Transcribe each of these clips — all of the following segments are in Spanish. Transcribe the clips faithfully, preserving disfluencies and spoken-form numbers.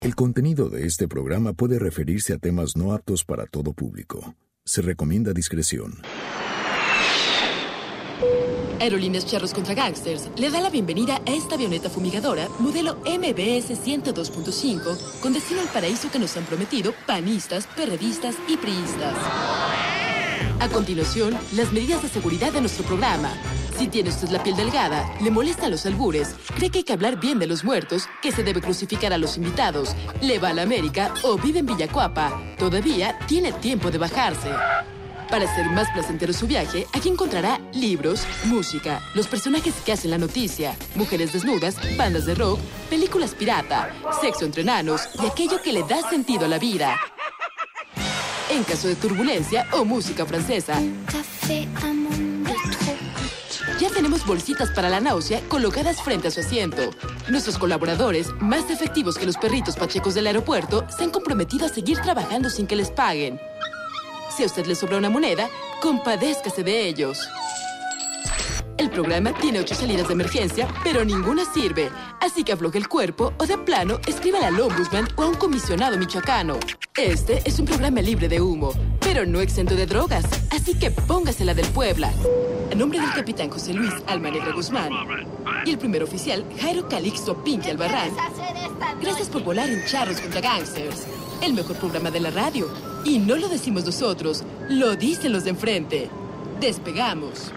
El contenido de este programa puede referirse a temas no aptos para todo público. Se recomienda discreción. Aerolíneas Charros contra Gangsters le da la bienvenida a esta avioneta fumigadora modelo M B S ciento dos punto cinco con destino al paraíso que nos han prometido panistas, perredistas y priistas. A continuación, las medidas de seguridad de nuestro programa. Si tiene usted la piel delgada, le molestan los albures, cree que hay que hablar bien de los muertos, que se debe crucificar a los invitados, le va a la América o vive en Villacuapa, todavía tiene tiempo de bajarse. Para hacer más placentero su viaje, aquí encontrará libros, música, los personajes que hacen la noticia, mujeres desnudas, bandas de rock, películas pirata, sexo entre enanos y aquello que le da sentido a la vida. En caso de turbulencia o música francesa. Ya tenemos bolsitas para la náusea colocadas frente a su asiento. Nuestros colaboradores, más efectivos que los perritos pachecos del aeropuerto, se han comprometido a seguir trabajando sin que les paguen. Si a usted le sobra una moneda, compadézcase de ellos. El programa tiene ocho salidas de emergencia, pero ninguna sirve. Así que afloje el cuerpo o de plano, escríbale al ombudsman o a un comisionado michoacano. Este es un programa libre de humo, pero no exento de drogas. Así que póngasela del Puebla. A nombre del capitán José Luis Almanegra Guzmán y el primer oficial Jairo Calixto Pinky Albarrán, gracias por volar en Charros contra Gangsters, el mejor programa de la radio. Y no lo decimos nosotros, lo dicen los de enfrente. Despegamos.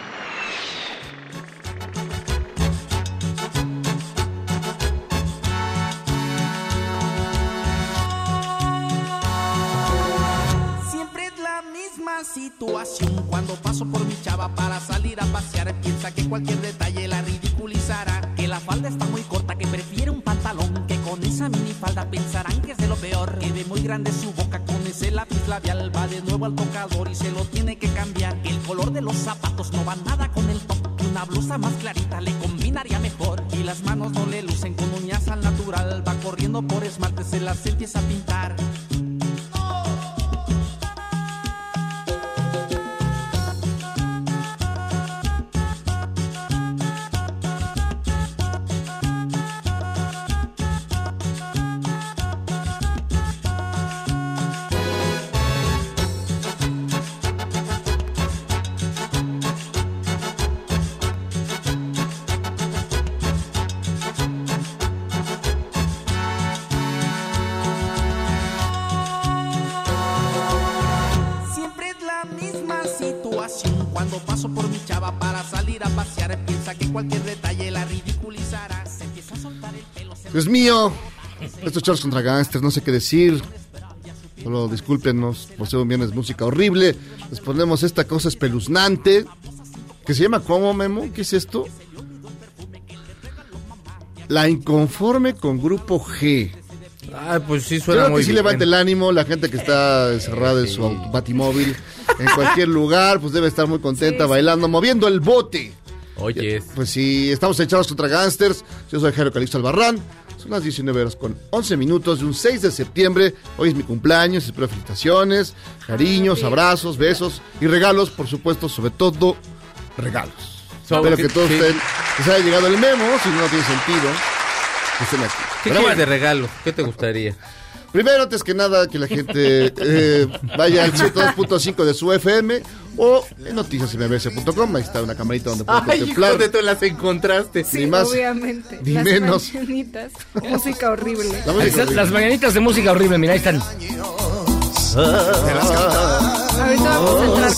Siempre es la misma situación cuando paso por mi chava para salir a pasear. Piensa que cualquier detalle la ridiculizará, que la falda está muy corta, que prefiere un pantalón, que con esa minifalda pensarán que es de lo peor, que ve muy grande su boca con ese lápiz labial, va de nuevo al tocador y se lo tiene que cambiar, que el color de los zapatos no va nada con el top, que una blusa más clarita le combinaría mejor, y las manos no le lucen con uñas al natural, va corriendo por esmalte, se las empieza a pintar. Cuando paso por mi chava para salir a pasear, piensa que cualquier detalle la ridiculizará, se empieza a soltar el pelo. Dios mío, estos Charros contra Gangsters, no sé qué decir. Solo discúlpenos por ser un viernes música horrible. Les ponemos esta cosa espeluznante que se llama ¿cómo, Memo? ¿Qué es esto? La Inconforme con Grupo G. Ah, pues sí suena Creo muy que sí bien. levanta el ánimo, la gente que está encerrada en su auto- batimóvil, en cualquier lugar, pues debe estar muy contenta, sí, bailando, sí, moviendo el bote. Oye. Pues sí, estamos echados contra Gangsters. Yo soy Jairo Calixto Albarrán. Son las diecinueve horas con once minutos de un seis de septiembre. Hoy es mi cumpleaños, espero felicitaciones, cariños, abrazos, besos y regalos, por supuesto, sobre todo regalos. So, espero que, que todos sí. estén, les haya llegado el memo, si no, no tiene sentido que estén aquí. ¿Qué Pero quieres bueno, de regalo? ¿Qué te gustaría? Primero, antes que nada, que la gente eh, vaya al ciento dos punto cinco de su F M o en noticias m b s punto com. Ahí está una camarita donde pueden Ay, contemplar. hijo de tú las encontraste. Sí, ni más, obviamente. Ni las menos. mañanitas, música horrible. La música Están, horrible. Las las mañanitas de música horrible, mira, ahí están. Ahorita vamos a entrar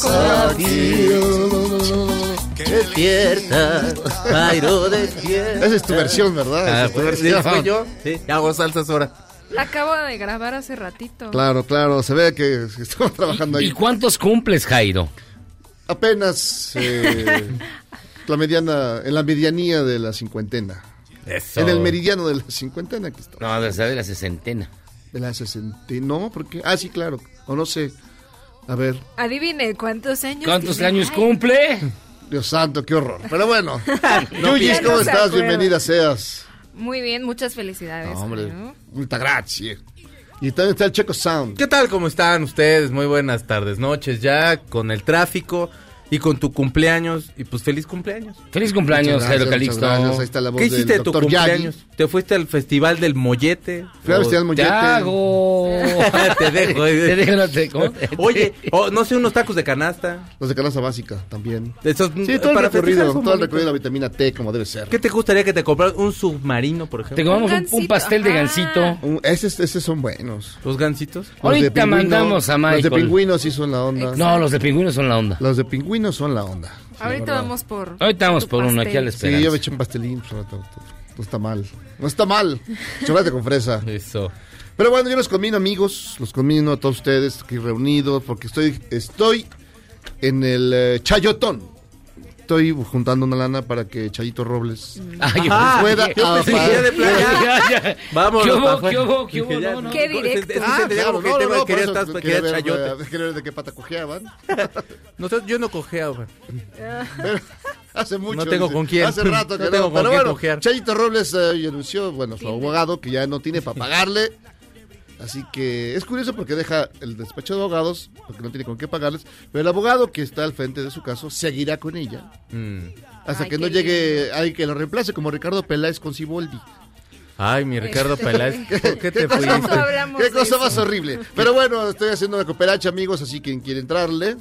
con Despierta, Jairo, despierta. Esa es tu versión, ¿verdad? Ah, Esa es tu pues, versión. ¿fue yo? Sí, hago salsas ahora. La acabo de grabar hace ratito. Claro, claro, se ve que estamos trabajando ahí. ¿Y cuántos cumples, Jairo? Apenas eh, la mediana, en la medianía de la cincuentena. Eso. En el meridiano de la cincuentena, aquí está. No, de de la sesentena. De la sesentena, no, porque, ah, sí, claro, o no sé, a ver. Adivine, ¿cuántos años ¿Cuántos tiene? años Ay. cumple? Dios santo, qué horror. Pero bueno, No Yuyis, pienso. ¿cómo No se estás? acuerda. Bienvenida seas. Muy bien, muchas felicidades. No, hombre, ¿no? muchas gracias. Y también está el Checo Sound. ¿Qué tal? ¿Cómo están ustedes? Muy buenas tardes, noches ya, con el tráfico. Y con tu cumpleaños, y pues feliz cumpleaños. Feliz cumpleaños, Muchas Jairo gracias, muchas gracias. Ahí Calixto. está la voz ¿Qué del hiciste de tu doctor cumpleaños? Yagi. ¿Te fuiste al festival del mollete? Fui al O- festival Mollete. Yago. Te dejo. Te dejo, no te- ¿cómo? Oye, o no sé, unos tacos de canasta. Los de canasta básica también. Esos, Sí, todo el para recorrido, festejar son todo el bonitos. recorrido de la vitamina T como debe ser. ¿Qué te gustaría que te compraran? ¿Un submarino, por Te ejemplo? comamos un, un gansito, pastel de ajá. gansito. Un- Esos, esos son buenos. ¿Los gansitos? Los de Ahorita pingüino- mandamos a Los de Michael. pingüinos sí son la onda. No, los de pingüinos son la onda. Los de pingüinos son la onda. Sí, Ahorita verdad. vamos por. Ahorita vamos tu por uno aquí a la pastel. Sí, yo me esperanza. eché un pastelín. pues, no, no, no está mal. No está mal. Chocolate con fresa. Eso. Pero bueno, yo los combino, amigos. Los combino a todos ustedes aquí reunidos. Porque estoy estoy en el eh, Chayotón. Estoy juntando una lana para que Chayito Robles Ay, Ah, pueda. yo pensé que era de playa. ya, ya. Vámonos. ¿Qué hubo? pa' afuera. ¿Qué hubo? ¿Qué Dije, hubo? ya, No, no. Qué no, directo. ese- ese Ah, es el claro, algo que no, tema no, de quería por eso estar- quería quería ver, chayote. eh, quería ver de qué pata cojeaban. Nosotros- yo no cojeo, güey. Pero hace mucho. No tengo dice. con quién. Hace rato que No no. tengo con Pero quién bueno, cojear. Chayito Robles eh, anunció, bueno, su abogado, que ya no tiene para pagarle. Así que es curioso porque deja el despacho de abogados, porque no tiene con qué pagarles. Pero el abogado que está al frente de su caso seguirá con ella. Mm. Hasta Ay, que no qué llegue alguien que lo reemplace, como Ricardo Peláez con Siboldi. Ay, mi Ricardo Peláez, ¿por qué te cosa fuiste? No hablamos Qué de cosa eso. más horrible. Pero bueno, estoy haciendo una cooperacha, amigos, así que quien quiere entrarle,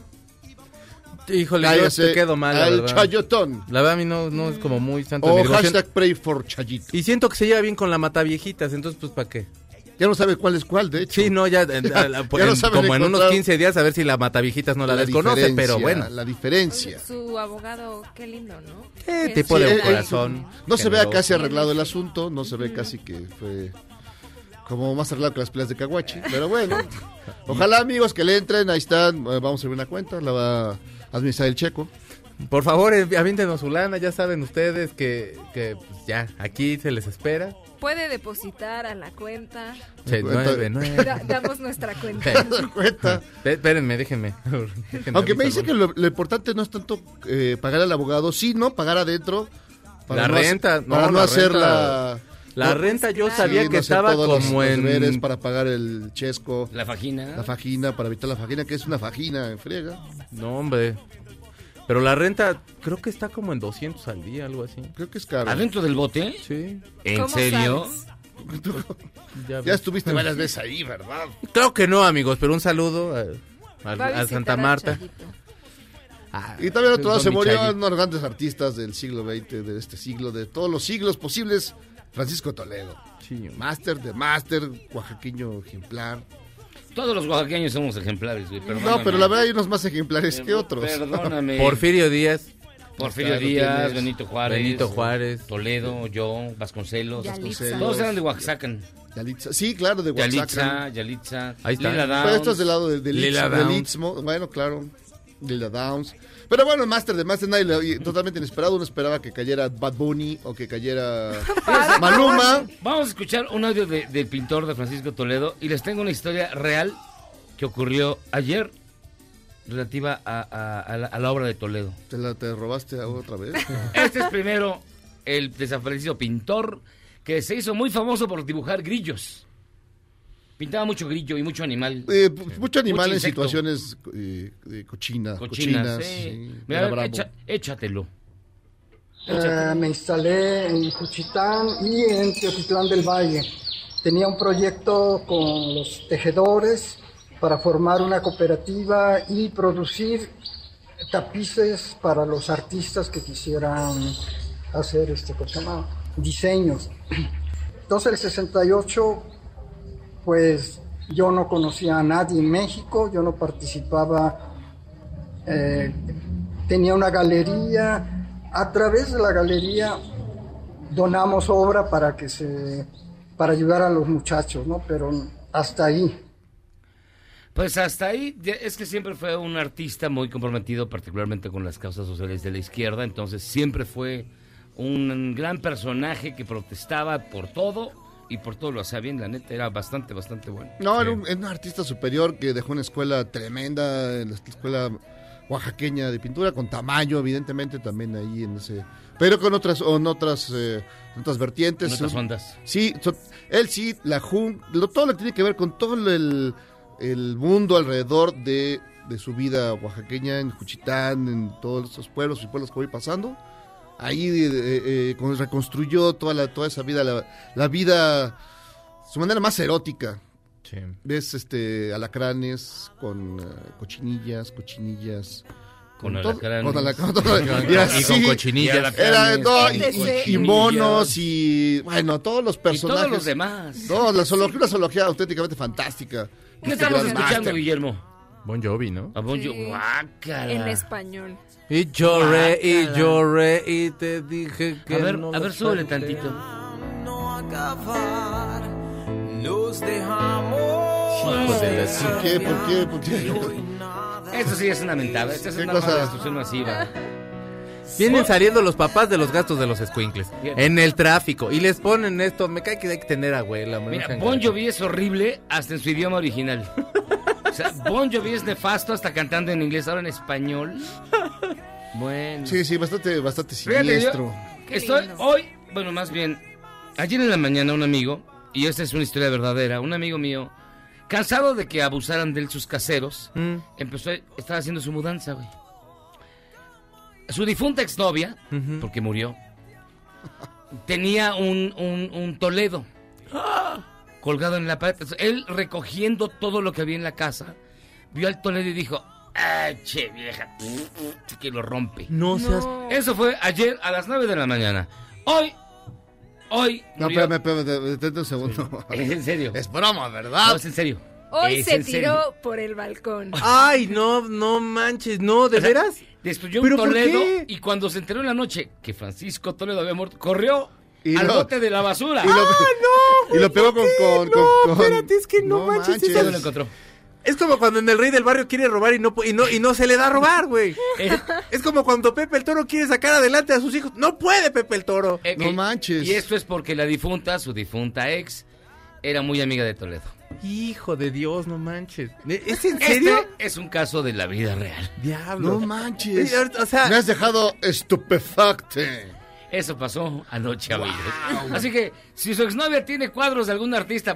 Híjole, yo cállase te quedo mal, la al verdad. Chayotón. La verdad a mí no, no es como muy santo de mi O devoción. hashtag pray for Chayito. Y siento que se lleva bien con la mataviejitas, entonces pues ¿para qué? Ya no sabe cuál es cuál, de hecho. Sí, no, ya, eh, Ya- eh, ya pues, no en- saben como en unos encontrar quince días a ver si la mataviejitas no la, desconoce, diferencia, pero bueno. La diferencia. Su abogado, qué lindo, ¿no? Eh, Qué tipo Sí, de eh, eh, corazón. No se vea generoso. casi arreglado el asunto, no se ve casi que fue como más arreglado que las peleas de Caguachi, pero bueno. Ojalá, amigos, que le entren, ahí están, eh, vamos a abrir una cuenta, la va a administrar el Checo. Por favor, eh, avíntenos su lana, ya saben ustedes que, que pues, ya, aquí se les espera. Puede depositar a la cuenta. Se- Cuenta- nueve, nueve. Da- damos nuestra cuenta. cuenta. Pe- Espérenme, déjenme. Déjenme Aunque me aviso dice que lo, lo importante no es tanto eh, pagar al abogado, sino pagar adentro. La no renta, hacer- no, para no la hacer renta. la... La no, renta yo Sí, sabía no que hacer estaba todos los- como los en... deberes para pagar el chesco, La vagina. la fajina, para evitar la fajina, que es una fajina en friega. No, hombre. Pero la renta creo que está como en doscientos al día, algo así. Creo que es caro. ¿Adentro del bote? Sí. ¿En ¿Cómo serio? sabes? Ya, Ya ves. estuviste varias veces ahí, ¿verdad? Creo que no, amigos, pero un saludo a, a- Va a a visitar Santa a Marta. Chayito. Ah, Y también otro lado don se murió Michayito. uno de los grandes artistas del siglo veinte, de este siglo, de todos los siglos posibles, Francisco Toledo. Sí, hombre. Máster de máster, oaxaqueño ejemplar. Todos los oaxaqueños somos ejemplares, güey. Perdóname. No, pero la verdad hay unos más ejemplares que otros. Perdóname. Porfirio Díaz, Porfirio Claro, Díaz, tienes Benito Juárez. Benito Juárez. Toledo, yo, Vasconcelos. Yalitza. Todos eran de Oaxaca. Yalitza. Sí, claro, de Yalitza, Oaxaca. Yalitza. Ahí está. Lila Downs. Pero esto es del lado de, del, Lila Istmo- del Downs. Istmo. Bueno, claro. Lila Downs. Pero bueno, el máster de máster, nadie le- y totalmente inesperado. Uno esperaba que cayera Bad Bunny o que cayera Maluma. Vamos a escuchar un audio de- del pintor de Francisco Toledo y les tengo una historia real que ocurrió ayer relativa a, a- a la, a la obra de Toledo. ¿Te la te robaste otra vez? Este es primero el desaparecido pintor que se hizo muy famoso por dibujar grillos. Pintaba mucho grillo y mucho animal. Eh, mucho animal Mucho en insecto. situaciones eh, de cochina, Cochinas, cochinas. sí. sí, Mira, era a ver, bravo. echa- échatelo. Eh, me instalé en Juchitán y en Teotitlán del Valle. Tenía un proyecto con los tejedores para formar una cooperativa y producir tapices para los artistas que quisieran hacer este, ¿cómo se llama? Diseños. Entonces el sesenta y ocho, pues yo no conocía a nadie en México, yo no participaba, eh, tenía una galería. A través de la galería donamos obra para que se para ayudar a los muchachos, ¿no? Pero hasta ahí. Pues hasta ahí, ya- es que siempre fue un artista muy comprometido, particularmente con las causas sociales de la izquierda, entonces siempre fue un gran personaje que protestaba por todo y por todo lo hacía bien, la neta, era bastante, bastante bueno. No, era un, era un artista superior que dejó una escuela tremenda, en la escuela oaxaqueña de pintura, con Tamayo, evidentemente, también ahí en ese... Pero con otras, en otras, eh, otras vertientes. En otras Un- ondas. Sí, so- él sí, la Jun, lo, todo lo que tiene que ver con todo el, el mundo alrededor de, de su vida oaxaqueña en Juchitán, en todos esos pueblos y pueblos que voy pasando. Ahí eh, eh, reconstruyó toda la, toda esa vida, la, la vida, su manera más erótica. Sí. Ves este alacranes con uh, cochinillas, cochinillas. Con todo- alacranes. con alacranes. Y, Y así, con cochinillas. era, no, y, Etc. y- y monos y bueno, todos los Y personajes. todos los demás. No, la zoología, una zoología auténticamente fantástica. ¿Qué estamos Grandmaster. escuchando, Guillermo? Bon Jovi, ¿no? A Bon Jovi. Sí. Guácala. En español. Y lloré, y Guácala. lloré, y te dije que A ver, no a lo ver, súbele solté. tantito. No acabar, nos dejamos. Hijo de la ¿Por qué? ¿Por qué? ¿Por qué? Esto sí es una mentada. Esta es ¿Qué una cosa? destrucción masiva. Vienen saliendo los papás de los gastos de los escuincles Fíjate. en el tráfico y les ponen esto. Me cae que hay que tener abuela. me Mira, dejan Bon gacho. Jovi es horrible hasta en su idioma original. O sea, Bon Jovi es nefasto hasta cantando en inglés, ahora en español. Bueno. Sí, sí, bastante, bastante Fíjate, siniestro. yo Qué estoy lindo. hoy, bueno, más bien, ayer en la mañana un amigo, y esta es una historia verdadera, un amigo mío, cansado de que abusaran de él sus caseros, Mm. empezó, estaba haciendo su mudanza, güey. Su difunta exnovia, Ujú. porque murió, tenía un, un, un Toledo colgado en la pared. Entonces, él recogiendo todo lo que había en la casa, vio al Toledo y dijo, ¡ah, che, vieja! Que lo rompe. No seas... No. Eso fue ayer a las nueve de la mañana. Hoy, hoy... No, murió- espérame, espérame, detente un segundo. Es en serio. Es broma, No, ¿verdad? es en serio. Hoy Es se en serio. tiró por el balcón. Ay, no, no manches, no, ¿de O sea, veras? Destruyó un ¿Pero por Toledo qué? y cuando se enteró en la noche que Francisco Toledo había muerto, corrió Y al lo- bote de la basura. Y lo, no, y lo pegó con, con, No, con, con- espérate, es que no manches, ¿Dónde lo encontró? Es como cuando en el Rey del Barrio quiere robar y no pu- y no y no se le da a robar, güey. Eh, Es como cuando Pepe el Toro quiere sacar adelante a sus hijos. No puede Pepe el Toro. eh, No eh, manches. Y esto es porque la difunta, su difunta ex, era muy amiga de Toledo. Hijo de Dios, no manches. ¿Es en serio? Este es un caso de la vida real. Diablo. No manches. Sí, ahorita, o sea- Me has dejado estupefacte. Eso pasó anoche, amigos. Así que, si su exnovia tiene cuadros de algún artista,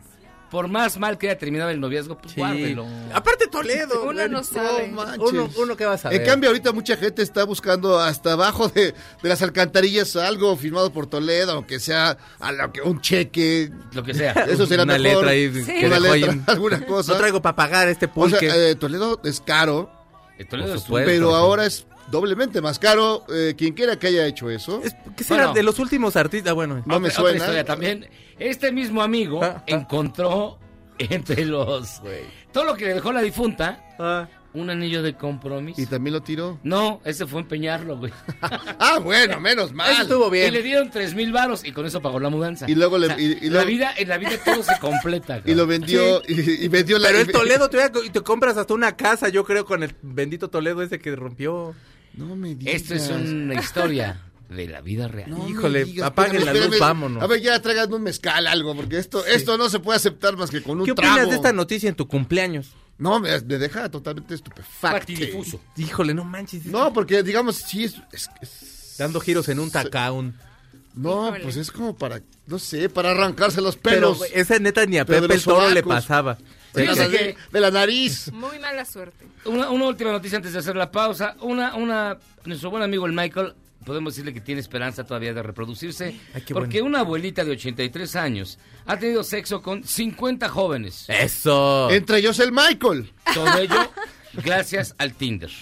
por más mal que haya terminado el noviazgo, pues Sí. guárdelo. Aparte Toledo. Uno güey. no sabe. No manches. Uno, uno que va a saber. En cambio, ahorita mucha gente está buscando hasta abajo de, de las alcantarillas algo firmado por Toledo, aunque sea a lo que, un cheque. Lo que sea. Eso será una mejor. letra ahí Sí. que Una dejó ahí letra, en- alguna cosa. No traigo para pagar este O pulque. sea, eh, Toledo es caro, Eh, Toledo Por es un- supuesto. pero sí. ahora es doblemente más caro. Eh, quien quiera que haya hecho eso. Es- ¿Qué será Bueno. de los últimos artistas? Bueno, No me Otra- otra suena. historia también. Este mismo amigo Ah, ah. encontró entre los... Todo lo que le dejó la difunta, ah, un anillo de compromiso. Y también lo tiró. No, ese fue empeñarlo, güey. Ah, bueno, menos mal. eso estuvo Y bien. le dieron tres mil varos y con eso pagó la mudanza. Y luego le- O sea, y- y la luego- vida, en la vida todo se completa. Y lo cabrón. vendió. Y, y vendió la. Pero el y- Toledo te, y te compras hasta una casa, yo creo, con el bendito Toledo ese que rompió. No me digas. Esto es una historia de la vida real. No me Híjole, digas, apaguen la luz, vámonos. A ver, ya traigan un mezcal, algo, porque esto, esto no se puede aceptar más que con un ¿Qué opinas trago. de esta noticia en tu cumpleaños? No, me, me deja totalmente estupefacto. Factidifuso. Híjole, no manches. No, porque digamos, sí es... es- es- Dando giros en un tacaún. no, Híjole. pues es como para, no sé, para arrancarse los Pero pelos. güey, esa neta ni a Pero de Pepe el los Toro le sobacos. pasaba. de, la, Fíjate de- que- de la nariz. Muy mala suerte. Una, una última noticia antes de hacer la pausa. Una, una, nuestro buen amigo el Michael, podemos decirle que tiene esperanza todavía de reproducirse. Ay, qué porque bueno. una abuelita de ochenta y tres años ha tenido sexo con cincuenta jóvenes. Eso. Entre ellos el Michael. Todo ello gracias al Tinder.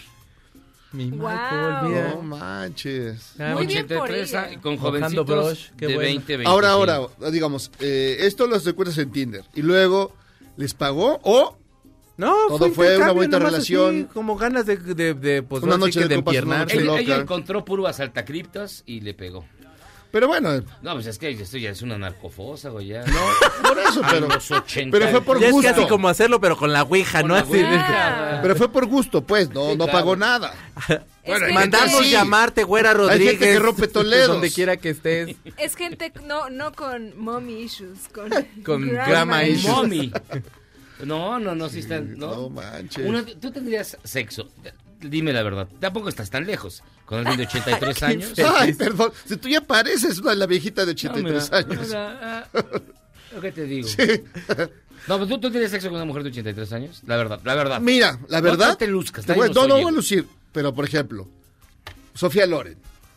Mi Wow. Michael, mira. No manches. Ah, Muy bien por ochenta y tres ella. años, con Mojando jovencitos brush, qué de bueno. veinte, veinticinco. Ahora, ahora, digamos, eh, esto lo encuentras en Tinder. Y luego, ¿les pagó o No, Todo fue, fue una intercambio, bonita nomás relación. así, como ganas de, de, de, pues, Una ahora sí noche que de de copas, una empiernarse. noche Ella, loca. ella encontró puro asaltacriptas y le pegó. Pero bueno, No, pues es que esto ya es una narcofosa, güey, ya. no, por eso, A pero, los ochenta. pero fue por Ya es gusto. casi como hacerlo, pero con la ouija, Con ¿no? la Así de- ouija. Pero fue por gusto, pues, no, Sí, no claro. pagó nada. Bueno, hay Mandamos gente así. llamarte, güera Hay Rodríguez. gente que rompe Toledos. Donde quiera que estés. Es gente no, no con mommy issues, con, Con grandma grandma issues. Mommy. No, no, no, sí están. No No, manches. Una- tú tendrías sexo. Dime la verdad. Tampoco estás tan lejos. Con alguien de ochenta y tres años. Ay, perdón. Si tú ya pareces una la viejita de ochenta y tres No, mira, años. mira, ah, Lo que te digo. Sí. No, pues tú, tú tienes sexo con una mujer de ochenta y tres años. La verdad, la verdad. Mira, la verdad. No, no te luzcas. Te nadie voy- nos no, no oye. voy a lucir. Pero, por ejemplo, Sofía Loren.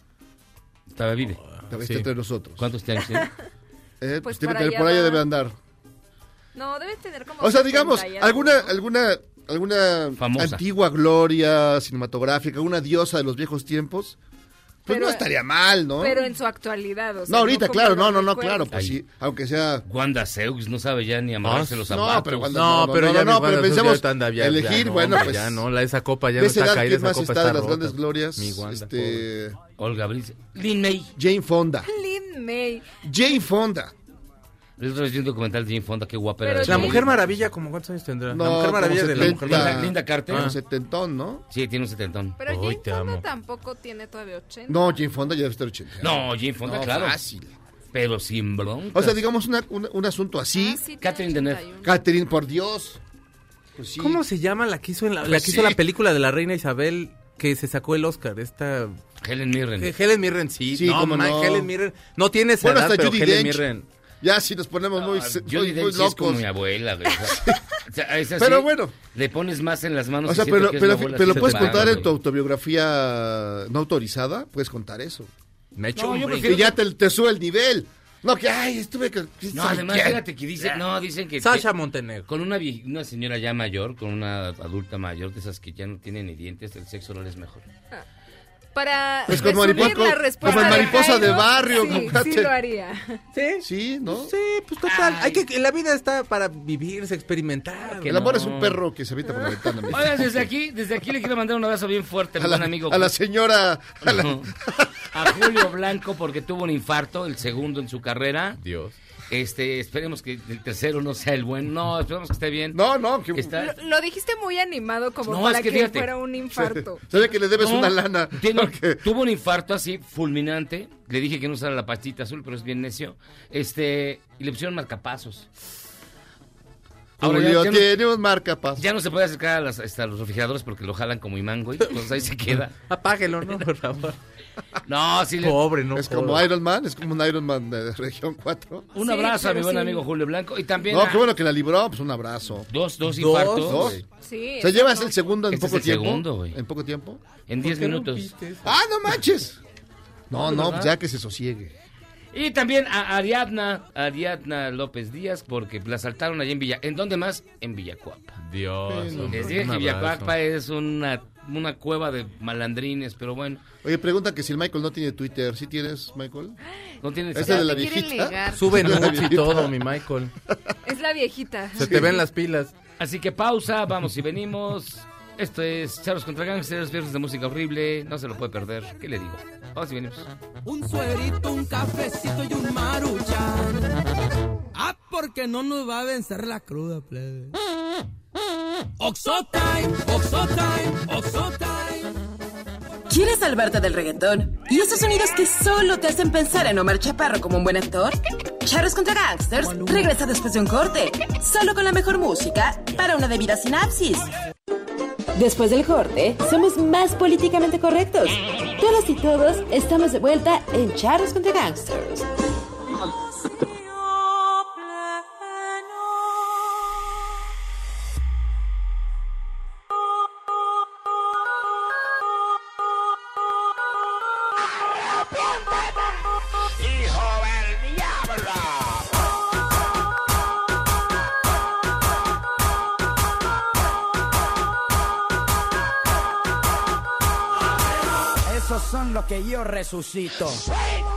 Todavía vive. Está Sí. entre nosotros. ¿Cuántos años tiene? Eh, pues Pues tiene para que- allá por ahí va. debe andar. No, debe tener como... O sea, digamos, setenta y algo, alguna, ¿no? alguna, alguna Famosa. antigua gloria cinematográfica, una diosa de los viejos tiempos, pues Pero- no estaría mal, ¿no? Pero en su actualidad, o sea, no, ahorita, como claro, lo no, no, no, recuerdo. claro, pues Ay. sí, aunque sea... Wanda Seux no sabe ya ni amarrarse No, los no, zapatos. pero Wanda- No, no, pero no, ya no, mi pero Wanda pensemos Sous ya anda- ya- elegir, ya, bueno, hombre, pues, ya no, la, esa copa ya de no esa está edad, caída, ¿quién esa más copa está de las rota. grandes glorias? Mi Wanda, este, Olga Brice. Lin May. Jane Fonda. Lin May. Jane Fonda. El otro vez vi un documental de Jane Fonda, qué guapa Pero era. La Jane- Mujer Maravilla, ¿cómo cuántos años tendrá? No, la Mujer como Maravilla de la setenta. Mujer Linda, Maravilla. Linda Carter. Como Ah. setentón, ¿no? Sí, tiene un setentón. Pero Hoy Jane te Fonda amo. tampoco tiene todavía ochenta. No, Jane Fonda ya debe estar ochenta. No, Jane Fonda, No, claro. fácil. Pero sin bronca. O sea, digamos una- una- un asunto así. Ah, sí, tiene Catherine Deneuve. ochenta y uno. Catherine, por Dios. Pues sí. ¿Cómo se llama la que hizo, en la, la Pues que hizo sí. la película de la Reina Isabel que se sacó el Oscar? Esta... Helen Mirren. Eh, Helen Mirren, sí. Sí, no, cómo man, no. Helen Mirren. No tiene esa Bueno, edad, hasta pero Judi Helen Dench. Mirren. Ya si nos ponemos muy, Ah, muy, Judi muy Dench sí es como locos. mi abuela, güey. O sea, o sea, esa Pero sí, bueno. Le pones más en las manos. O sea, y siento pero, que es pero, mi abuela, pero sí lo se puedes te contar va, en tu güey. autobiografía no autorizada, puedes contar eso. Me echo No, un yo brinco. prefiero- Y ya te, te sube el nivel. No, que, ay, estuve con... No, además, fíjate que dicen, no, dicen que... Sasha que- Montenegro. Con una, vie- una señora ya mayor, con una adulta mayor, de esas que ya no tienen ni dientes, el sexo oral es mejor. Para Pues con resumir mariposa- la respuesta como el de mariposa de Jairo, barrio, sí, compadre. sí lo haría. ¿Sí? Sí, ¿no? Sí, pues total. Hay que, la vida está para vivirse, experimentar. Que El amor no. es un perro que se avienta por la ventana. mi- Oigan, desde aquí, desde aquí le quiero mandar un abrazo bien fuerte a mi A la, buen amigo. a la señora... A la- No. A Julio Blanco porque tuvo un infarto, el segundo en su carrera. Dios. Este, esperemos que el tercero no sea el bueno. No, esperemos que esté bien. No, no, que... Está- Lo, lo dijiste muy animado como No, para es que que, fíjate. fuera un infarto. Sabe que le debes No, una lana. tiene- porque- Tuvo un infarto así, fulminante. Le dije que no usara la pastita azul, pero es bien necio. Este, y le pusieron marcapasos. Ahora ya- Julio ya no- tiene un marcapasos. Ya no se puede acercar a, las- hasta los refrigeradores porque lo jalan como imán, güey. Entonces ahí se queda. Apáguelo, ¿no? Por favor. No, sí le... Pobre, no. Es jodas. como Iron Man, es como un Iron Man de región cuatro. Un Sí, abrazo a mi pero buen sí. amigo Julio Blanco. Y también No, a- qué bueno que la libró, pues un abrazo. dos, dos Dos, infartos. Dos. güey. Sí, ¿Se llevas exacto. el segundo en Este es poco el tiempo? segundo, güey. ¿En poco tiempo? En diez ¿Por qué minutos. rompiste eso? ¡Ah, no manches! No, No, no, ¿verdad? ya que se sosiegue. Y también a Ariadna, Ariadna López Díaz, porque la asaltaron allá en Villa... ¿En dónde más? En Villacuapa. Dios. Sí, no. hombre, Les dije un que abrazo. Villacuapa es una, una cueva de malandrines, pero bueno, Oye, pregunta que si el Michael no tiene Twitter. ¿Sí tienes, Michael? no tiene... ¿Ese de la Te quieren viejita? ligar. Sube La nudes y viejita. todo, mi Michael. Es la viejita. Se te ven las pilas. Así que pausa, vamos y venimos. Esto es Charlos contra Gangsters, viernes de música horrible, no se lo puede perder. ¿Qué le digo? Vamos y venimos. Un suerito, un cafecito y un maruchan. Ah, porque no nos va a vencer la cruda, plebe. Oxo time, Oxo time, Oxo time. ¿Quieres salvarte del reggaetón? ¿Y esos sonidos que solo te hacen pensar en Omar Chaparro como un buen actor? Charros contra Gangsters regresa después de un corte, solo con la mejor música para una debida sinapsis. Después del corte, somos más políticamente correctos. Todas y todos estamos de vuelta en Charros contra Gangsters. Esos son los que yo resucito. Esto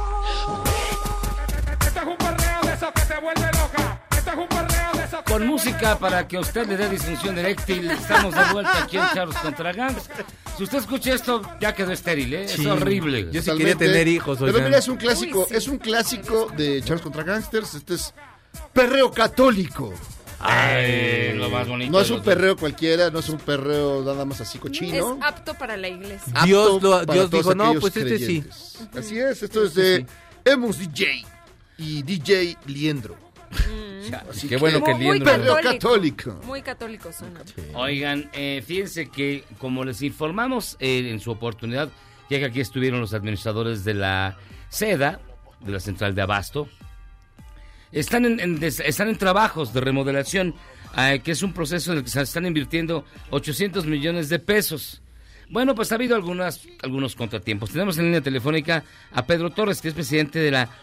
es un perreo de esos que te vuelve loca. Esto es un perreo de esos que Con te música para que usted le dé disfunción eréctil, estamos de vuelta aquí en Charlos contra Gangs. Si usted escucha esto, ya quedó estéril, ¿eh? Es Sí. horrible. Yo sí Totalmente. quería tener hijos, Pero oigan. mira, es un clásico, Uy, sí. es un clásico de Charles contra Gangsters. Este es perreo católico. Ay, lo más bonito. No es de un los- perreo cualquiera, no es un perreo nada más así Es cochino. apto para la iglesia. Apto Dios lo- para Dios todos dijo, no, aquellos pues este sí. creyentes. Así es, esto es de Emus D J y D J Liendro. Así Qué bueno que Muy- muy liendo. Perreo católico. Muy católico suena. Oigan, eh, fíjense que como les informamos eh, en su oportunidad, ya que aquí estuvieron los administradores de la SEDA, de la Central de Abasto, están en, en des, están en trabajos de remodelación, eh, que es un proceso en el que se están invirtiendo ochocientos millones de pesos. Bueno, pues ha habido algunas, algunos contratiempos. Tenemos en línea telefónica a Pedro Torres, que es presidente de la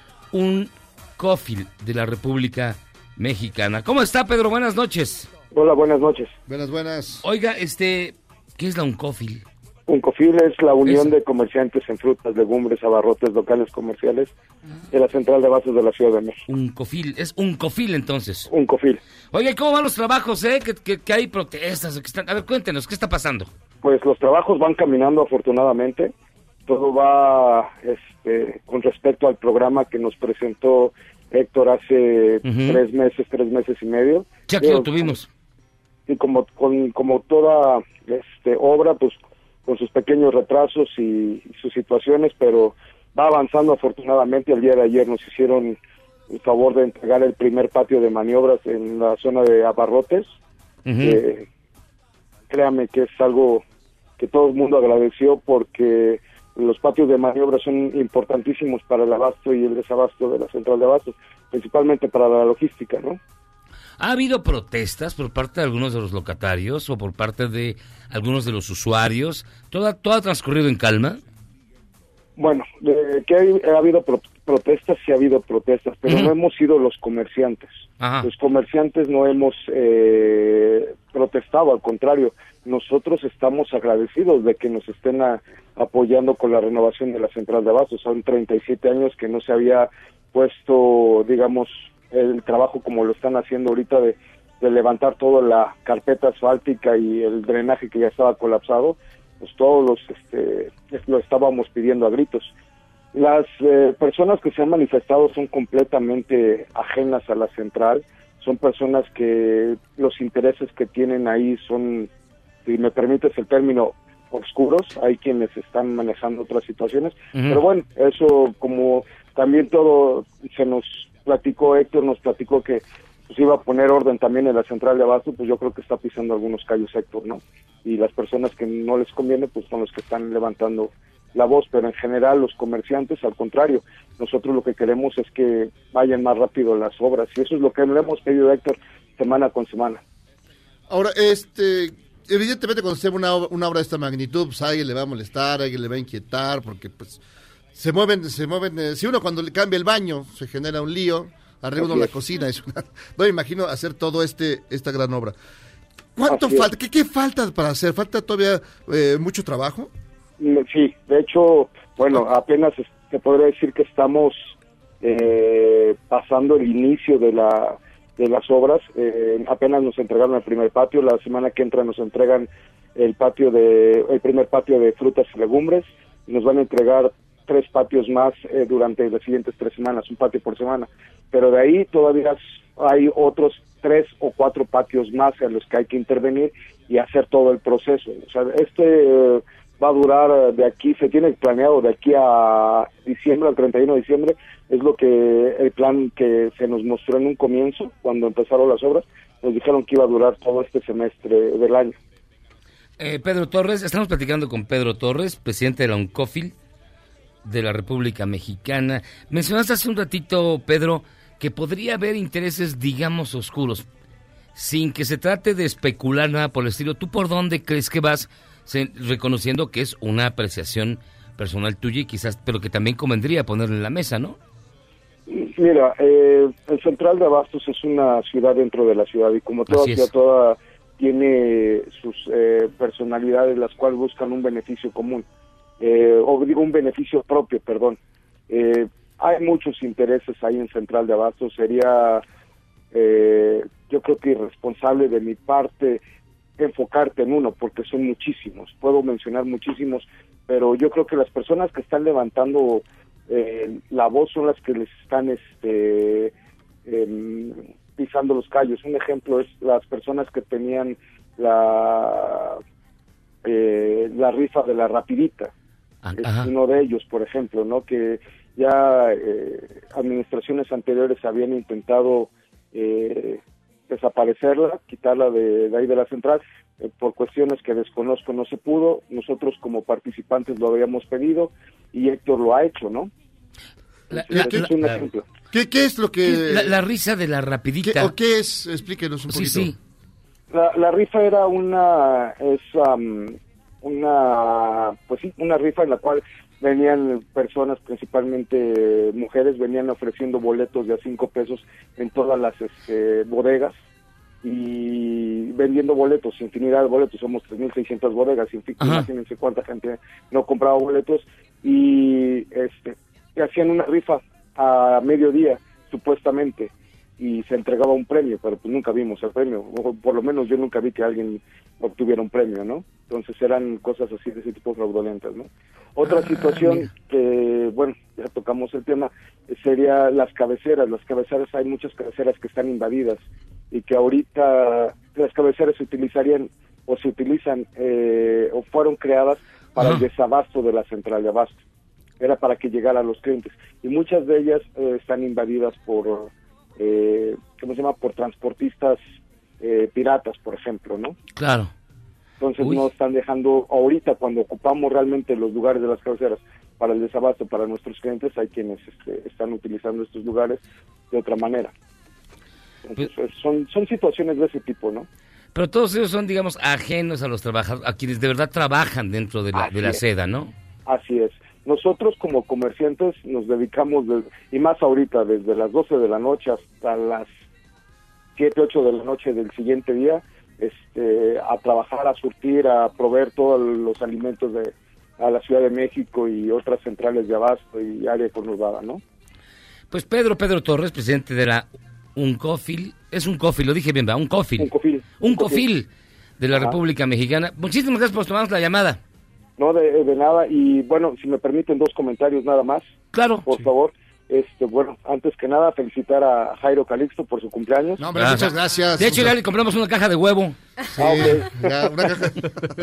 UNCOFIL de la República Mexicana. ¿Cómo está, Pedro? Buenas noches. Hola, buenas noches. Buenas, buenas. Oiga, este, ¿qué es la UNCOFIL? UNCOFIL es la Unión es... de Comerciantes en Frutas, Legumbres, Abarrotes Locales Comerciales de la Central de Abastos de la Ciudad de México. UNCOFIL, es UNCOFIL entonces. UNCOFIL. Oye, ¿cómo van los trabajos, eh? Que, que, que hay protestas, que están... A ver, cuéntenos, ¿qué está pasando? Pues los trabajos van caminando afortunadamente. Todo va este, con respecto al programa que nos presentó Héctor hace uh-huh. tres meses, tres meses y medio. Ya aquí lo tuvimos. Y como, con, como toda este, obra, pues con sus pequeños retrasos y, y sus situaciones, pero va avanzando afortunadamente. El día de ayer nos hicieron el favor de entregar el primer patio de maniobras en la zona de Abarrotes. Uh-huh. Eh, créame que es algo que todo el mundo agradeció, porque los patios de maniobras son importantísimos para el abasto y el desabasto de la central de abastos, principalmente para la logística, ¿no? ¿Ha habido protestas por parte de algunos de los locatarios o por parte de algunos de los usuarios? ¿Todo, todo ha transcurrido en calma? Bueno, de que hay, ha habido pro, protestas, sí ha habido protestas, pero uh-huh. no hemos sido los comerciantes. Ajá. Los comerciantes no hemos eh, protestado, al contrario, nosotros estamos agradecidos de que nos estén a, apoyando con la renovación de la central de abastos. Son treinta y siete años que no se había puesto, digamos, el trabajo como lo están haciendo ahorita de, de levantar toda la carpeta asfáltica y el drenaje que ya estaba colapsado. Pues todos los este, lo estábamos pidiendo a gritos. Las eh, personas que se han manifestado son completamente ajenas a la central, son personas que los intereses que tienen ahí son, si me permites el término, oscuros. Hay quienes están manejando otras situaciones, uh-huh. pero bueno, eso, como también todo se nos platicó, Héctor nos platicó que pues iba a poner orden también en la central de abasto, pues yo creo que está pisando algunos callos, Héctor, ¿no? Y las personas que no les conviene, pues son los que están levantando la voz, pero en general los comerciantes, al contrario, nosotros lo que queremos es que vayan más rápido las obras, y eso es lo que le hemos pedido, Héctor, semana con semana. Ahora, este, evidentemente cuando se ve una, una obra de esta magnitud, pues a alguien le va a molestar, a alguien le va a inquietar, porque pues se mueven, se mueven, eh, si uno cuando le cambia el baño, se genera un lío, arriba uno la cocina, es una, no me imagino hacer todo este, esta gran obra. ¿Cuánto Así falta? ¿Qué, ¿Qué falta para hacer? ¿Falta todavía eh, mucho trabajo? Sí, de hecho, bueno, apenas se podría decir que estamos eh, pasando el inicio de la de las obras. Eh, apenas nos entregaron el primer patio, la semana que entra nos entregan el patio de el primer patio de frutas y legumbres, y nos van a entregar tres patios más eh, durante las siguientes tres semanas, un patio por semana, pero de ahí todavía hay otros tres o cuatro patios más en los que hay que intervenir y hacer todo el proceso. O sea, este eh, va a durar de aquí, se tiene planeado de aquí a diciembre, al treinta y uno de diciembre, es lo que el plan que se nos mostró en un comienzo, cuando empezaron las obras, nos dijeron que iba a durar todo este semestre del año. Eh, Pedro Torres, estamos platicando con Pedro Torres, presidente de la UNCOFIL de la República Mexicana. Mencionaste hace un ratito, Pedro, que podría haber intereses, digamos, oscuros, sin que se trate de especular nada por el estilo. ¿Tú por dónde crees que vas, se, reconociendo que es una apreciación personal tuya y quizás, pero que también convendría ponerlo en la mesa, ¿no? Mira, eh, el Central de Abastos es una ciudad dentro de la ciudad, y como toda ciudad, toda tiene sus eh, personalidades, las cuales buscan un beneficio común, eh, o digo un beneficio propio, perdón. Eh, hay muchos intereses ahí en Central de Abastos. Sería, eh, yo creo que irresponsable de mi parte enfocarte en uno, porque son muchísimos, puedo mencionar muchísimos, pero yo creo que las personas que están levantando eh, la voz son las que les están este eh, pisando los callos. Un ejemplo es las personas que tenían la eh, la rifa de la rapidita. Es uno de ellos, por ejemplo, ¿no? Que ya eh, administraciones anteriores habían intentado eh, desaparecerla, quitarla de, de ahí de la central, eh, por cuestiones que desconozco no se pudo. Nosotros como participantes lo habíamos pedido y Héctor lo ha hecho, ¿no? La, la, es un la, ejemplo. ¿Qué, qué es lo que...? La, la risa de la rapidita. ¿Qué, ¿O qué es? Explíquenos un sí, poquito. Sí, la, la rifa era una... es um, una... pues sí, una rifa en la cual venían personas, principalmente mujeres, venían ofreciendo boletos de a cinco pesos en todas las este, bodegas y vendiendo boletos, infinidad de boletos, somos tres mil seiscientas bodegas, imagínense cuánta gente no compraba boletos y este hacían una rifa a mediodía, supuestamente, y se entregaba un premio, pero pues nunca vimos el premio, o por lo menos yo nunca vi que alguien obtuviera un premio, ¿no? Entonces eran cosas así de ese tipo fraudulentas, ¿no? Otra ah, situación mira. que, bueno, ya tocamos el tema, sería las cabeceras. Las cabeceras, hay muchas cabeceras que están invadidas y que ahorita las cabeceras se utilizarían o se utilizan eh, o fueron creadas para uh-huh. el desabasto de la central de abasto. Era para que llegara a los clientes. Y muchas de ellas eh, están invadidas por, eh, ¿cómo se llama? Por transportistas eh, piratas, por ejemplo, ¿no? Claro. Entonces Uy. no están dejando, ahorita cuando ocupamos realmente los lugares de las cabeceras para el desabasto para nuestros clientes, hay quienes este, están utilizando estos lugares de otra manera. Entonces, pues, son, son situaciones de ese tipo, ¿no? Pero todos ellos son, digamos, ajenos a los trabajadores, a quienes de verdad trabajan dentro de la, de la seda, ¿no? Así es. Nosotros como comerciantes nos dedicamos, de, y más ahorita, desde las doce de la noche hasta las siete, ocho de la noche del siguiente día, este, a trabajar, a surtir, a proveer todos los alimentos de a la Ciudad de México y otras centrales de abasto y área conurbada, ¿no? Pues Pedro, Pedro Torres, presidente de la UNCOFIL, es un COFIL, lo dije bien, ¿verdad? Un COFIL. Un COFIL. Un COFIL de la Ajá. República Mexicana. Muchísimas gracias por tomarnos la llamada. No, de, de nada, y bueno, si me permiten dos comentarios nada más. Claro. Por sí. favor. Este, bueno, antes que nada, felicitar a Jairo Calixto por su cumpleaños. No, hombre, muchas gracias. De hecho, ya le compramos una caja de huevo. Sí, ah, okay. ya, una caja.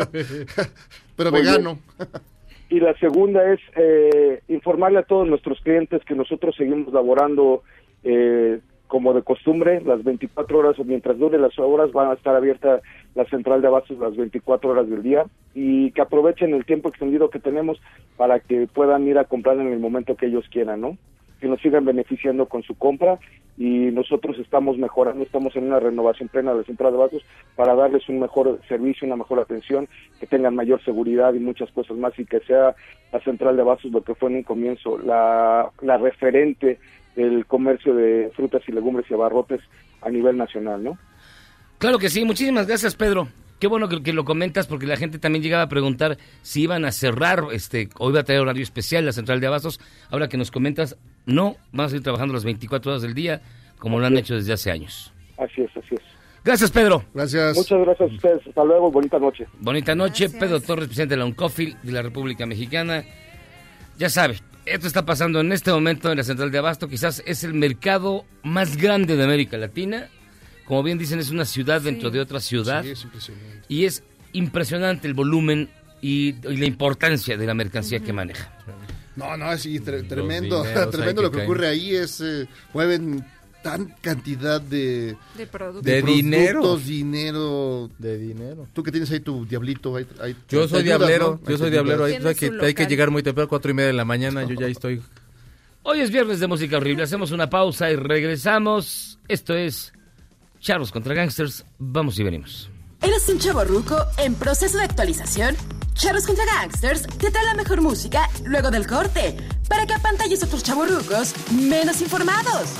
Pero Muy vegano. Bien. Y la segunda es eh, informarle a todos nuestros clientes que nosotros seguimos laborando eh, como de costumbre, las veinticuatro horas, o mientras dure las horas, van a estar abierta la central de abastos las veinticuatro horas del día, y que aprovechen el tiempo extendido que tenemos para que puedan ir a comprar en el momento que ellos quieran, ¿no? Que nos sigan beneficiando con su compra, y nosotros estamos mejorando, estamos en una renovación plena de la central de abastos para darles un mejor servicio, una mejor atención, que tengan mayor seguridad y muchas cosas más, y que sea la central de abastos lo que fue en un comienzo, la, la referente del comercio de frutas y legumbres y abarrotes a nivel nacional, ¿no? Claro que sí, muchísimas gracias, Pedro. Qué bueno que, que lo comentas, porque la gente también llegaba a preguntar si iban a cerrar, este, o iba a tener horario especial la central de abastos. Ahora que nos comentas, no, van a seguir trabajando las veinticuatro horas del día, como así lo han es. hecho desde hace años. Así es, así es. Gracias, Pedro. Gracias. Muchas gracias a ustedes. Hasta luego, bonita noche. Bonita noche, Gracias. Pedro Torres, presidente de la UNCOFIL de la República Mexicana. Ya sabe, esto está pasando en este momento en la central de abasto, quizás es el mercado más grande de América Latina. Como bien dicen, es una ciudad sí. dentro de otra ciudad. Sí, es impresionante. Y es impresionante el volumen y, y la importancia de la mercancía uh-huh. que maneja. No, no, sí, tre- tremendo. Tremendo lo que ocurre ahí es, eh, mueven tan cantidad de... De productos. De, de dinero. dinero. De dinero. Tú que tienes ahí tu diablito. Ahí, ahí, yo soy ayudas, diablero, ¿no? Yo soy diablero. Hay, hay, que, hay que llegar muy temprano, cuatro y media de la mañana, yo ya estoy... Hoy es viernes de música horrible, hacemos una pausa y regresamos. Esto es... Charros contra Gangsters, vamos y venimos. ¿Eres un chavorruco en proceso de actualización? Charros contra Gangsters te trae la mejor música luego del corte, para que apantalles a otros chavorrucos menos informados.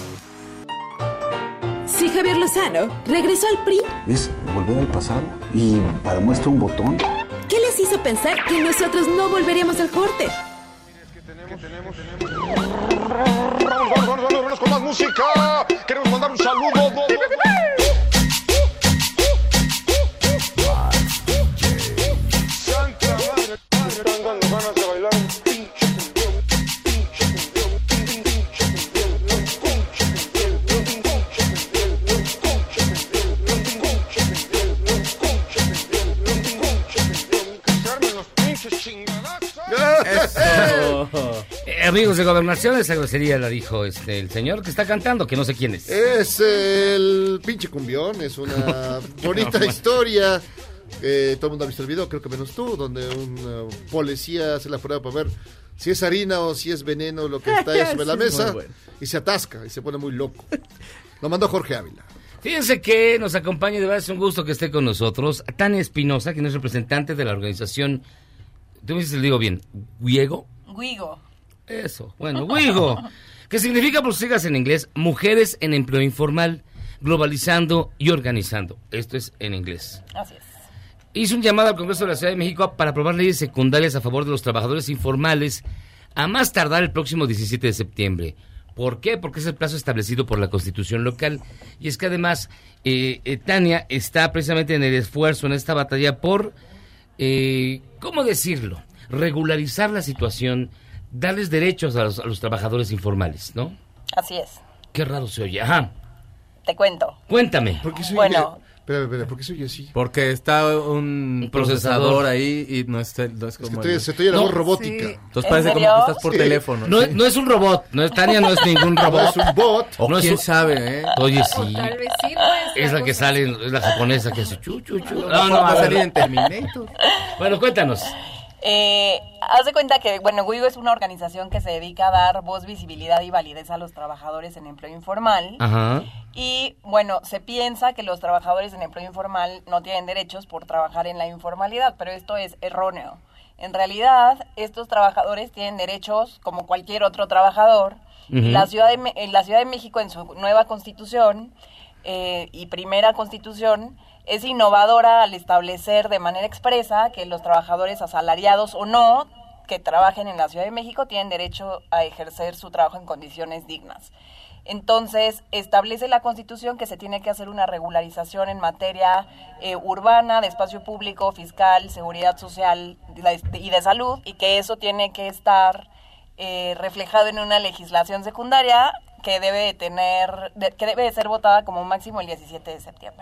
Sí, Javier Lozano regresó al P R I. Es volver al pasado y para muestra un botón. ¿Qué les hizo pensar que nosotros no volveríamos al corte? Tenemos, tenemos, tenemos. Vamos, vamos, vamos, vamos con más música. Queremos mandar un saludo. Santa madre, madre, están dando ganas de bailar un pinche cumbión, pinche cumbión, pinche cumbión, pinche cumbión, pinche chingadazos. Eh, amigos de Gobernación, esa grosería la dijo este el señor que está cantando, que no sé quién es. Es el pinche cumbión, es una bonita historia. Eh, todo el mundo ha visto el video, creo que menos tú, donde un uh, policía hace la prueba para ver si es harina o si es veneno lo que está ahí sobre la mesa, bueno. Y se atasca y se pone muy loco. Lo mandó Jorge Ávila. Fíjense que nos acompaña, de verdad es un gusto que esté con nosotros, Tania Espinosa, quien es representante de la organización, tú me dices, le digo bien, ¿Guiego? Guigo. Eso, bueno, Guigo, que significa, por siglas en inglés, Mujeres en Empleo Informal, Globalizando y Organizando. Esto es en inglés. Así es. Hizo un llamado al Congreso de la Ciudad de México para aprobar leyes secundarias a favor de los trabajadores informales a más tardar el próximo diecisiete de septiembre. ¿Por qué? Porque es el plazo establecido por la Constitución local. Y es que además, eh, eh, Tania está precisamente en el esfuerzo, en esta batalla por, eh, ¿cómo decirlo? Regularizar la situación, darles derechos a los, a los trabajadores informales, ¿no? Así es. Qué raro se oye. Ajá. Te cuento. Cuéntame. ¿Por qué se bueno... oye? Espera, espera, ¿por qué se oye así? Porque está un, un procesador, procesador ahí y no es, no es como... Es que te, el... se te oye la no, voz robótica. Sí. Entonces parece como que estás por sí. teléfono. No, ¿sí? no es un robot, no es Tania, no es ningún robot. No es un bot. O no quién es un... sabe, ¿eh? Oye, sí. Tal vez sí, pues, es la que sale, es la japonesa que hace chu, chu, chu. No, no, va a salir en Terminator. Bueno, cuéntanos. Eh, haz de cuenta que, bueno, Guigo es una organización que se dedica a dar voz, visibilidad y validez a los trabajadores en empleo informal. Ajá. Y, bueno, se piensa que los trabajadores en empleo informal no tienen derechos por trabajar en la informalidad, pero esto es erróneo. En realidad, estos trabajadores tienen derechos como cualquier otro trabajador. Uh-huh. Y la Ciudad de, en la Ciudad de México, en su nueva constitución eh, y primera constitución, es innovadora al establecer de manera expresa que los trabajadores asalariados o no que trabajen en la Ciudad de México tienen derecho a ejercer su trabajo en condiciones dignas. Entonces, establece la Constitución que se tiene que hacer una regularización en materia eh, urbana, de espacio público, fiscal, seguridad social y de salud, y que eso tiene que estar eh, reflejado en una legislación secundaria que debe tener, de, que debe de ser votada como máximo el diecisiete de septiembre.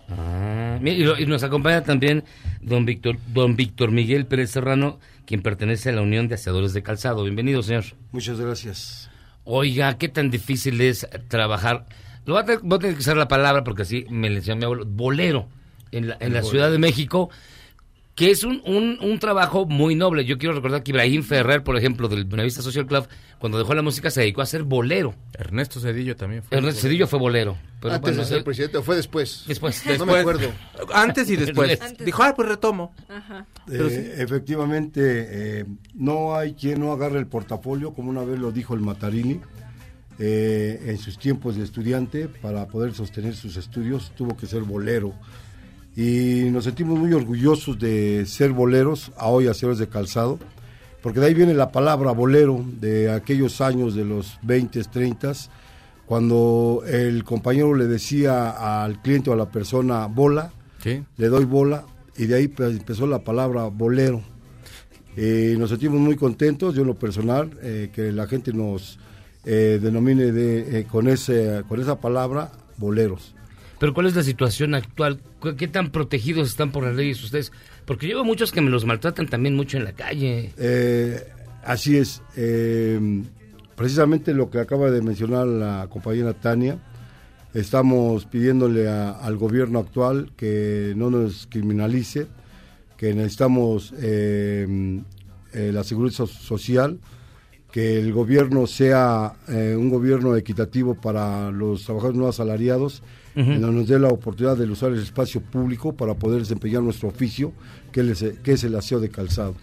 Ah, y nos acompaña también don Víctor don Víctor Miguel Pérez Serrano, quien pertenece a la Unión de Hacedores de Calzado. Bienvenido, señor. Muchas gracias. Oiga, ¿qué tan difícil es trabajar? Lo voy a, tener, voy a tener que usar la palabra porque así me le decía mi abuelo, bolero, en la, en la Ciudad de México, que es un, un, un trabajo muy noble. Yo quiero recordar que Ibrahim Ferrer, por ejemplo, del Buenavista Social Club, cuando dejó la música se dedicó a hacer bolero. Ernesto Zedillo también fue. Ernesto Zedillo fue bolero. Pero antes bueno, de ser él... presidente, ¿o fue después? Después. después. No me acuerdo. Antes y después. Antes. Dijo, ah, pues retomo. Ajá. Eh, sí. Efectivamente, eh, no hay quien no agarre el portafolio, como una vez lo dijo el Matarini. Eh, en sus tiempos de estudiante, para poder sostener sus estudios, tuvo que ser bolero. Y nos sentimos muy orgullosos de ser boleros, a hoy hacedores de calzado, porque de ahí viene la palabra bolero, de aquellos años de los veinte, treinta, cuando el compañero le decía al cliente o a la persona bola, ¿sí? Le doy bola, y de ahí empezó la palabra bolero. Eh, nos sentimos muy contentos, yo en lo personal, eh, que la gente nos eh, denomine de, eh, con, ese, con esa palabra boleros. Pero ¿cuál es la situación actual? ¿Qué tan protegidos están por las leyes ustedes? Porque llevo muchos que me los maltratan también mucho en la calle. Eh, así es. Eh, precisamente lo que acaba de mencionar la compañera Tania, estamos pidiéndole a, al gobierno actual que no nos criminalice, que necesitamos eh, eh, la seguridad social, que el gobierno sea eh, un gobierno equitativo para los trabajadores no asalariados, uh-huh. Que nos dé la oportunidad de usar el espacio público para poder desempeñar nuestro oficio, que es, que es el aseo de calzado.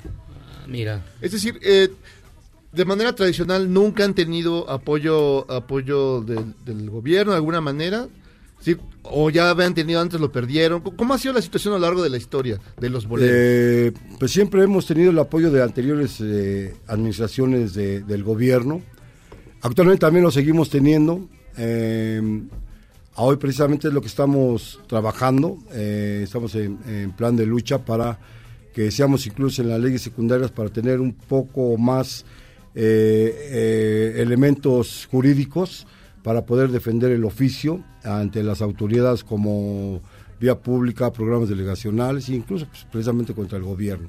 Mira. Es decir, eh, de manera tradicional nunca han tenido apoyo apoyo del, del gobierno de alguna manera, ¿sí? O ya habían tenido antes, lo perdieron. ¿Cómo ha sido la situación a lo largo de la historia de los boleros? Eh, pues siempre hemos tenido el apoyo de anteriores eh, administraciones de, del gobierno. Actualmente también lo seguimos teniendo. Eh, hoy precisamente es lo que estamos trabajando. Eh, estamos en, en plan de lucha para que seamos incluidos en las leyes secundarias para tener un poco más eh, eh, elementos jurídicos para poder defender el oficio ante las autoridades como vía pública, programas delegacionales e incluso pues, precisamente contra el gobierno.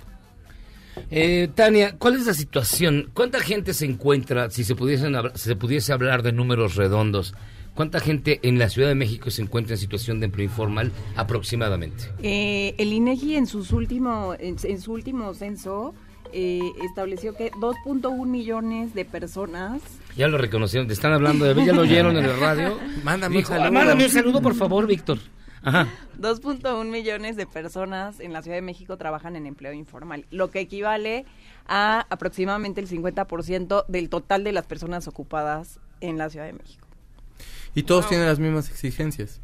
Eh, Tania, ¿cuál es la situación? ¿Cuánta gente se encuentra, si se pudiesen si se pudiese hablar de números redondos, cuánta gente en la Ciudad de México se encuentra en situación de empleo informal aproximadamente? Eh, el INEGI en, sus último, en, en su último censo eh, estableció que dos punto uno millones de personas... Ya lo reconocieron, te están hablando de... ¿Ya lo oyeron en el radio? Mándame Dijo, un saludo. Mándame un saludo, por favor, Víctor. Ajá. dos punto uno millones de personas en la Ciudad de México trabajan en empleo informal, lo que equivale a aproximadamente el cincuenta por ciento del total de las personas ocupadas en la Ciudad de México. Y todos wow. tienen las mismas exigencias.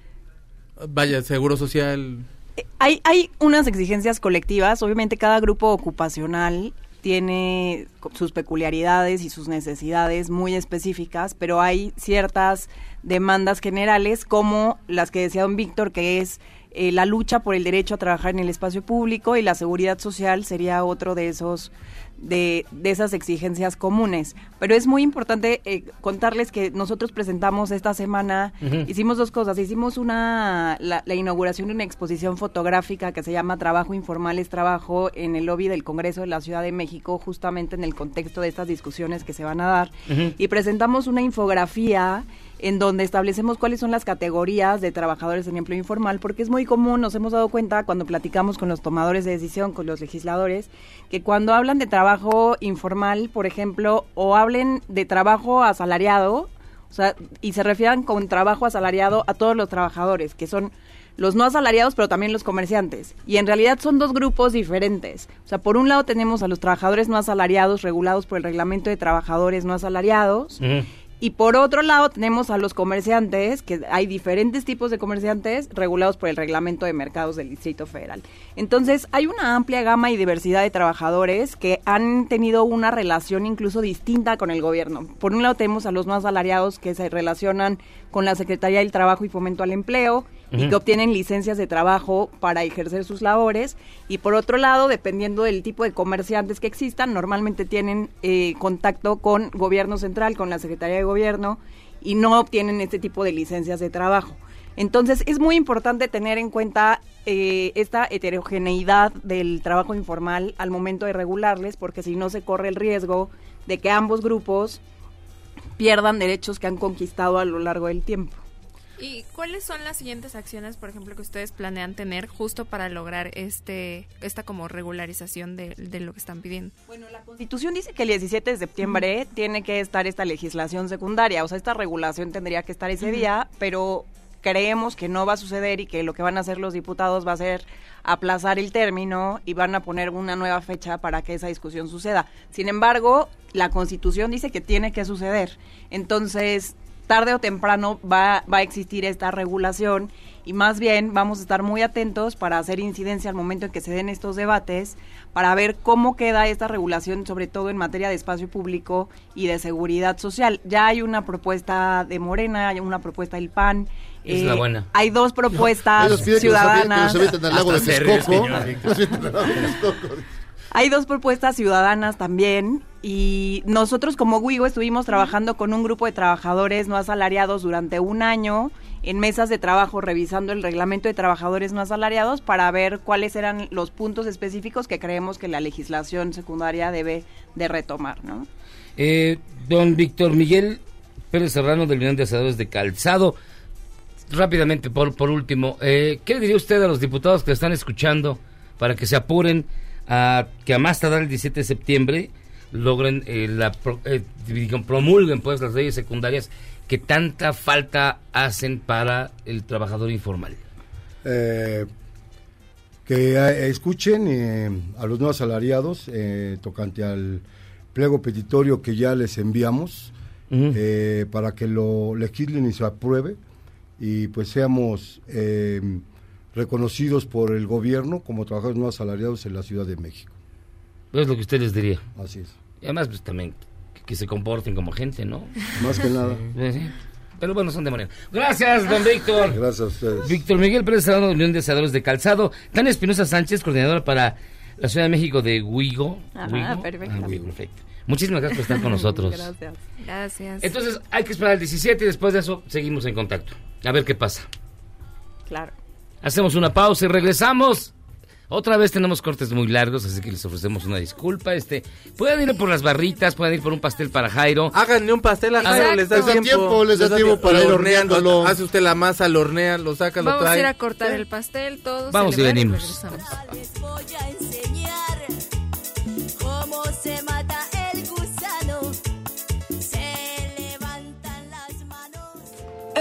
Vaya, seguro social. Hay, hay unas exigencias colectivas, obviamente cada grupo ocupacional tiene sus peculiaridades y sus necesidades muy específicas, pero hay ciertas demandas generales como las que decía don Víctor, que es eh, la lucha por el derecho a trabajar en el espacio público, y la seguridad social sería otro de esos de, de esas exigencias comunes. Pero es muy importante eh, contarles que nosotros presentamos esta semana, uh-huh. hicimos dos cosas, hicimos una la, la inauguración de una exposición fotográfica que se llama Trabajo Informal es Trabajo en el lobby del Congreso de la Ciudad de México, justamente en el contexto de estas discusiones que se van a dar, uh-huh. y presentamos una infografía en donde establecemos cuáles son las categorías de trabajadores en empleo informal, porque es muy común, nos hemos dado cuenta cuando platicamos con los tomadores de decisión, con los legisladores, que cuando hablan de trabajo informal, por ejemplo, o hablen de trabajo asalariado, o sea, y se refieran con trabajo asalariado a todos los trabajadores, que son los no asalariados, pero también los comerciantes. Y en realidad son dos grupos diferentes. O sea, por un lado tenemos a los trabajadores no asalariados, regulados por el Reglamento de Trabajadores No Asalariados, uh-huh. y por otro lado tenemos a los comerciantes, que hay diferentes tipos de comerciantes regulados por el Reglamento de Mercados del Distrito Federal. Entonces, hay una amplia gama y diversidad de trabajadores que han tenido una relación incluso distinta con el gobierno. Por un lado tenemos a los no asalariados que se relacionan con la Secretaría del Trabajo y Fomento al Empleo, uh-huh. y que obtienen licencias de trabajo para ejercer sus labores, y por otro lado, dependiendo del tipo de comerciantes que existan, normalmente tienen eh, contacto con gobierno central, con la Secretaría de Gobierno, y no obtienen este tipo de licencias de trabajo. Entonces, es muy importante tener en cuenta eh, esta heterogeneidad del trabajo informal al momento de regularles, porque si no se corre el riesgo de que ambos grupos pierdan derechos que han conquistado a lo largo del tiempo. ¿Y cuáles son las siguientes acciones, por ejemplo, que ustedes planean tener justo para lograr este esta como regularización de, de lo que están pidiendo? Bueno, la Constitución dice que el diecisiete de septiembre uh-huh. tiene que estar esta legislación secundaria, o sea, esta regulación tendría que estar ese uh-huh. día, pero creemos que no va a suceder y que lo que van a hacer los diputados va a ser aplazar el término y van a poner una nueva fecha para que esa discusión suceda. Sin embargo, la Constitución dice que tiene que suceder. Entonces, tarde o temprano va, va a existir esta regulación, y más bien vamos a estar muy atentos para hacer incidencia al momento en que se den estos debates, para ver cómo queda esta regulación, sobre todo en materia de espacio público y de seguridad social. Ya hay una propuesta de Morena, hay una propuesta del P A N. Es eh, la buena. Hay dos propuestas no, ciudadanas. Hay dos propuestas ciudadanas también, y nosotros como WIGO estuvimos trabajando con un grupo de trabajadores no asalariados durante un año en mesas de trabajo revisando el reglamento de trabajadores no asalariados para ver cuáles eran los puntos específicos que creemos que la legislación secundaria debe de retomar, ¿no? Eh, don Víctor Miguel Pérez Serrano del Unión de Asadores de Calzado, rápidamente, por, por último, eh, ¿qué le diría usted a los diputados que están escuchando para que se apuren a que a más tardar el diecisiete de septiembre logren eh, la eh, promulguen pues las leyes secundarias que tanta falta hacen para el trabajador informal? Eh, que eh, escuchen eh, a los no asalariados eh, tocante al pliego petitorio que ya les enviamos, uh-huh. eh, para que lo legislen y se apruebe, y pues seamos eh, reconocidos por el gobierno como trabajadores no asalariados en la Ciudad de México. Es lo que usted les diría. Así es. Y además, pues también que, que se comporten como gente, ¿no? Más que nada. Sí, sí. Pero bueno, son de Morena. Gracias, don Víctor. Gracias a ustedes. Víctor Miguel Pérez Serrano de Unión de Asadores de Calzado. Tania Espinosa Sánchez, coordinadora para la Ciudad de México de WIGO. Ajá, perfecto. Ah, WIGO, perfecto. Muchísimas gracias por estar con nosotros. Gracias. Gracias. Entonces, hay que esperar el diecisiete y después de eso seguimos en contacto. A ver qué pasa. Claro. Hacemos una pausa y regresamos. Otra vez tenemos cortes muy largos, así que les ofrecemos una disculpa. Este, pueden ir por las barritas, pueden ir por un pastel para Jairo. Háganle un pastel a Jairo, les da les da tiempo, tiempo, les da tiempo, tiempo para ir horneándolo. Hace usted la masa, lo hornea, lo saca, Vamos lo trae. Vamos a ir a cortar ¿sí? el pastel, todos. Vamos y venimos. Les voy a enseñar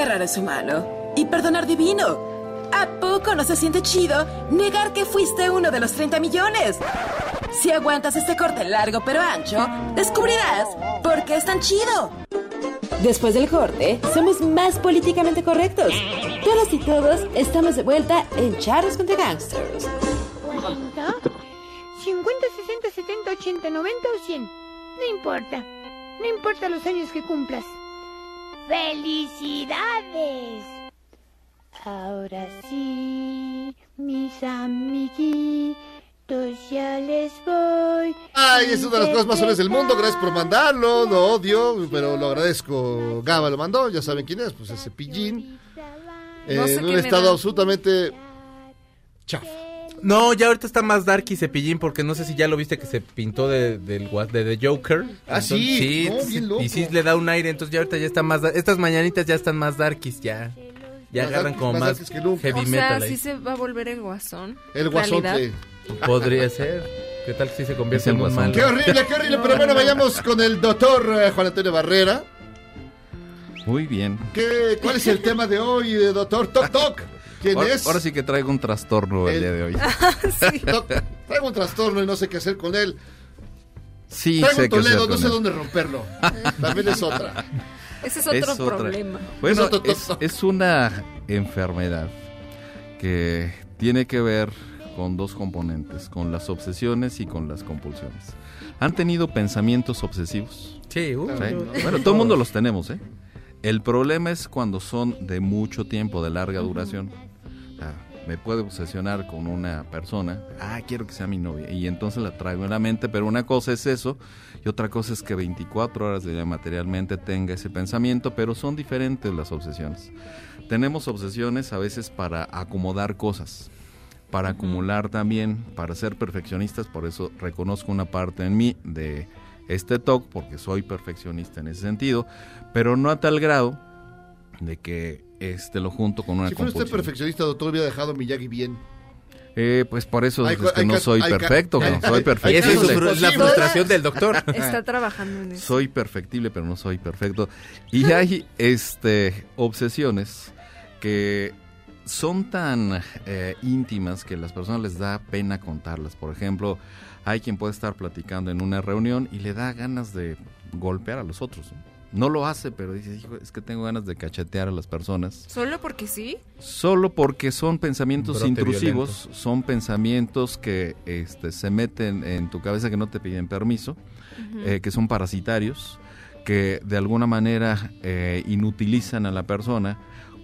Errar es humano. Y perdonar divino. ¿A poco no se siente chido negar que fuiste uno de los treinta millones? Si aguantas este corte largo pero ancho, descubrirás por qué es tan chido. Después del corte, somos más políticamente correctos. Todas y todos estamos de vuelta en Charros contra Gangsters. ¿cuarenta? cincuenta, sesenta, setenta, ochenta, noventa o cien. No importa. No importa los años que cumplas. ¡Felicidades! Ahora sí, mis amiguitos, ya les voy. Ay, es una de las cosas más soles del mundo. Gracias por mandarlo. Lo odio, pero lo agradezco. Gaba lo mandó, ya saben quién es. Pues ese Cepillín. Eh, No sé en un quién estado era. absolutamente chafa. No, ya ahorita está más darky Cepillín, porque no sé si ya lo viste que se pintó de, del gua- de The Joker. Ah, sí, sí, no, sí, bien loco. y sí le da un aire, entonces ya ahorita ya está más, da- estas mañanitas ya están más darkies, ya, ya Más agarran darkies, como más más darkies que nunca. heavy O sea, metal ahí. sí se va a volver el guasón. El guasón ¿Realidad? que... Podría ser. ¿Qué tal si se convierte Es el en un guasón. malo? Qué horrible, qué horrible. Pero bueno, vayamos con el doctor eh, Juan Antonio Barrera. Muy bien. ¿Qué, ¿Cuál es el tema de hoy, eh, doctor? Toc, toc. ¿Quién ahora, es? ahora sí que traigo un trastorno el, El- día de hoy. Doc, traigo un trastorno y no sé qué hacer con él. Sí, Traigo sé un qué hacer Toledo, no con sé él. dónde romperlo. También es otra. Ese es otro Es otra. problema. Bueno, Es otro es, toc. es una enfermedad que tiene que ver con dos componentes, con las obsesiones y con las compulsiones. ¿Han tenido pensamientos obsesivos? Sí, uh, ¿Sí? no, no. Bueno, todo el mundo los tenemos, ¿eh? El problema es cuando son de mucho tiempo, de larga duración. Ah, me puedo obsesionar con una persona, ah, quiero que sea mi novia, y entonces la traigo en la mente, pero una cosa es eso, y otra cosa es que veinticuatro horas de día materialmente tenga ese pensamiento, pero son diferentes las obsesiones. Tenemos obsesiones a veces para acomodar cosas, para acumular también, para ser perfeccionistas, por eso reconozco una parte en mí de este T O C, porque soy perfeccionista en ese sentido, pero no a tal grado de que este lo junto con una Si fuera usted compulsión. perfeccionista, doctor, hubiera dejado a Miyagi bien. Eh, pues por eso Hay es co- que hay no ca- soy hay ca- perfecto, hay- no soy hay- perfecto. hay Esa es su casos fru- la imposibles. frustración del doctor. Está trabajando en eso. Soy perfectible, pero no soy perfecto. Y hay este obsesiones que son tan eh, íntimas que a las personas les da pena contarlas. Por ejemplo, hay quien puede estar platicando en una reunión y le da ganas de golpear a los otros. No, No lo hace, pero dice, hijo, es que tengo ganas de cachetear a las personas. ¿Solo porque sí? Solo porque son pensamientos Brote intrusivos, violento. son pensamientos que este, se meten en tu cabeza, que no te piden permiso, Ujú. eh, que son parasitarios, que de alguna manera eh, inutilizan a la persona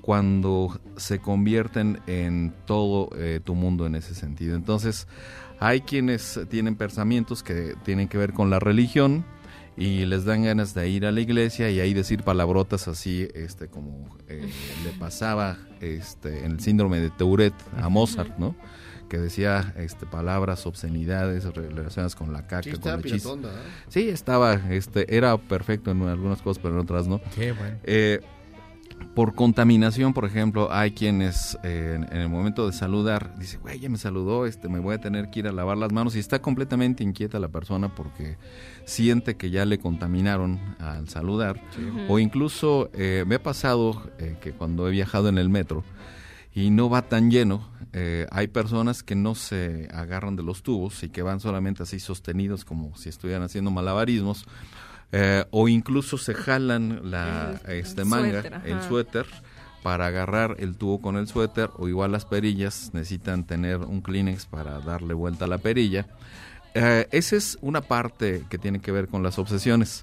cuando se convierten en todo eh, tu mundo en ese sentido. Entonces, hay quienes tienen pensamientos que tienen que ver con la religión y les dan ganas de ir a la iglesia y ahí decir palabrotas así, este, como eh, le pasaba este, en el síndrome de Tourette a Mozart, ¿no? Que decía este, palabras, obscenidades relacionadas con la caca, Sí, con estaba la chis. piratón, ¿verdad? Sí, estaba, este, era perfecto en algunas cosas, pero en otras no. Qué bueno. Eh, por contaminación, por ejemplo, hay quienes eh, en, en el momento de saludar, dice, güey, ya me saludó, este, me voy a tener que ir a lavar las manos, y está completamente inquieta la persona porque siente que ya le contaminaron al saludar. Sí. O incluso eh, me ha pasado eh, que cuando he viajado en el metro y no va tan lleno, eh, hay personas que no se agarran de los tubos y que van solamente así sostenidos como si estuvieran haciendo malabarismos. Eh, o incluso se jalan la El- este el manga, suéter, ajá. el suéter, para agarrar el tubo con el suéter, o igual las perillas necesitan tener un Kleenex para darle vuelta a la perilla. Eh, esa es una parte que tiene que ver con las obsesiones.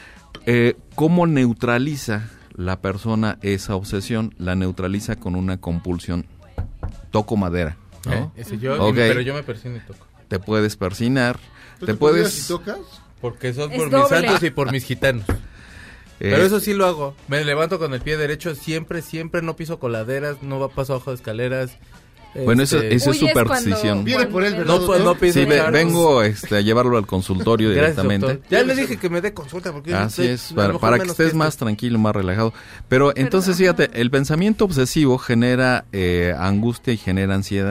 Eh, ¿Cómo neutraliza la persona esa obsesión? La neutraliza con una compulsión. Toco madera, ¿no? Eh, ese yo, Ok. pero yo me persino y toco. Te puedes persinar, ¿Tú te te puedes... podrías si tocas? Porque son Es por mis doble. santos y por mis gitanos. Eh, Pero eso sí lo hago. Me levanto con el pie derecho siempre, siempre. No piso coladeras, no va- paso abajo de escaleras. Bueno, eso, Este, eso es Huyes superstición. cuando- Viene por él, ¿verdad, No, pues, doctor? no piso Sí, ve- carros. vengo este, a llevarlo al consultorio Gracias, directamente. doctor. Ya le dije que me dé consulta porque yo Así estoy- es, a lo para, mejor para que menos estés este. más tranquilo, más relajado. Pero entonces, fíjate, el pensamiento obsesivo genera eh, angustia y genera ansiedad.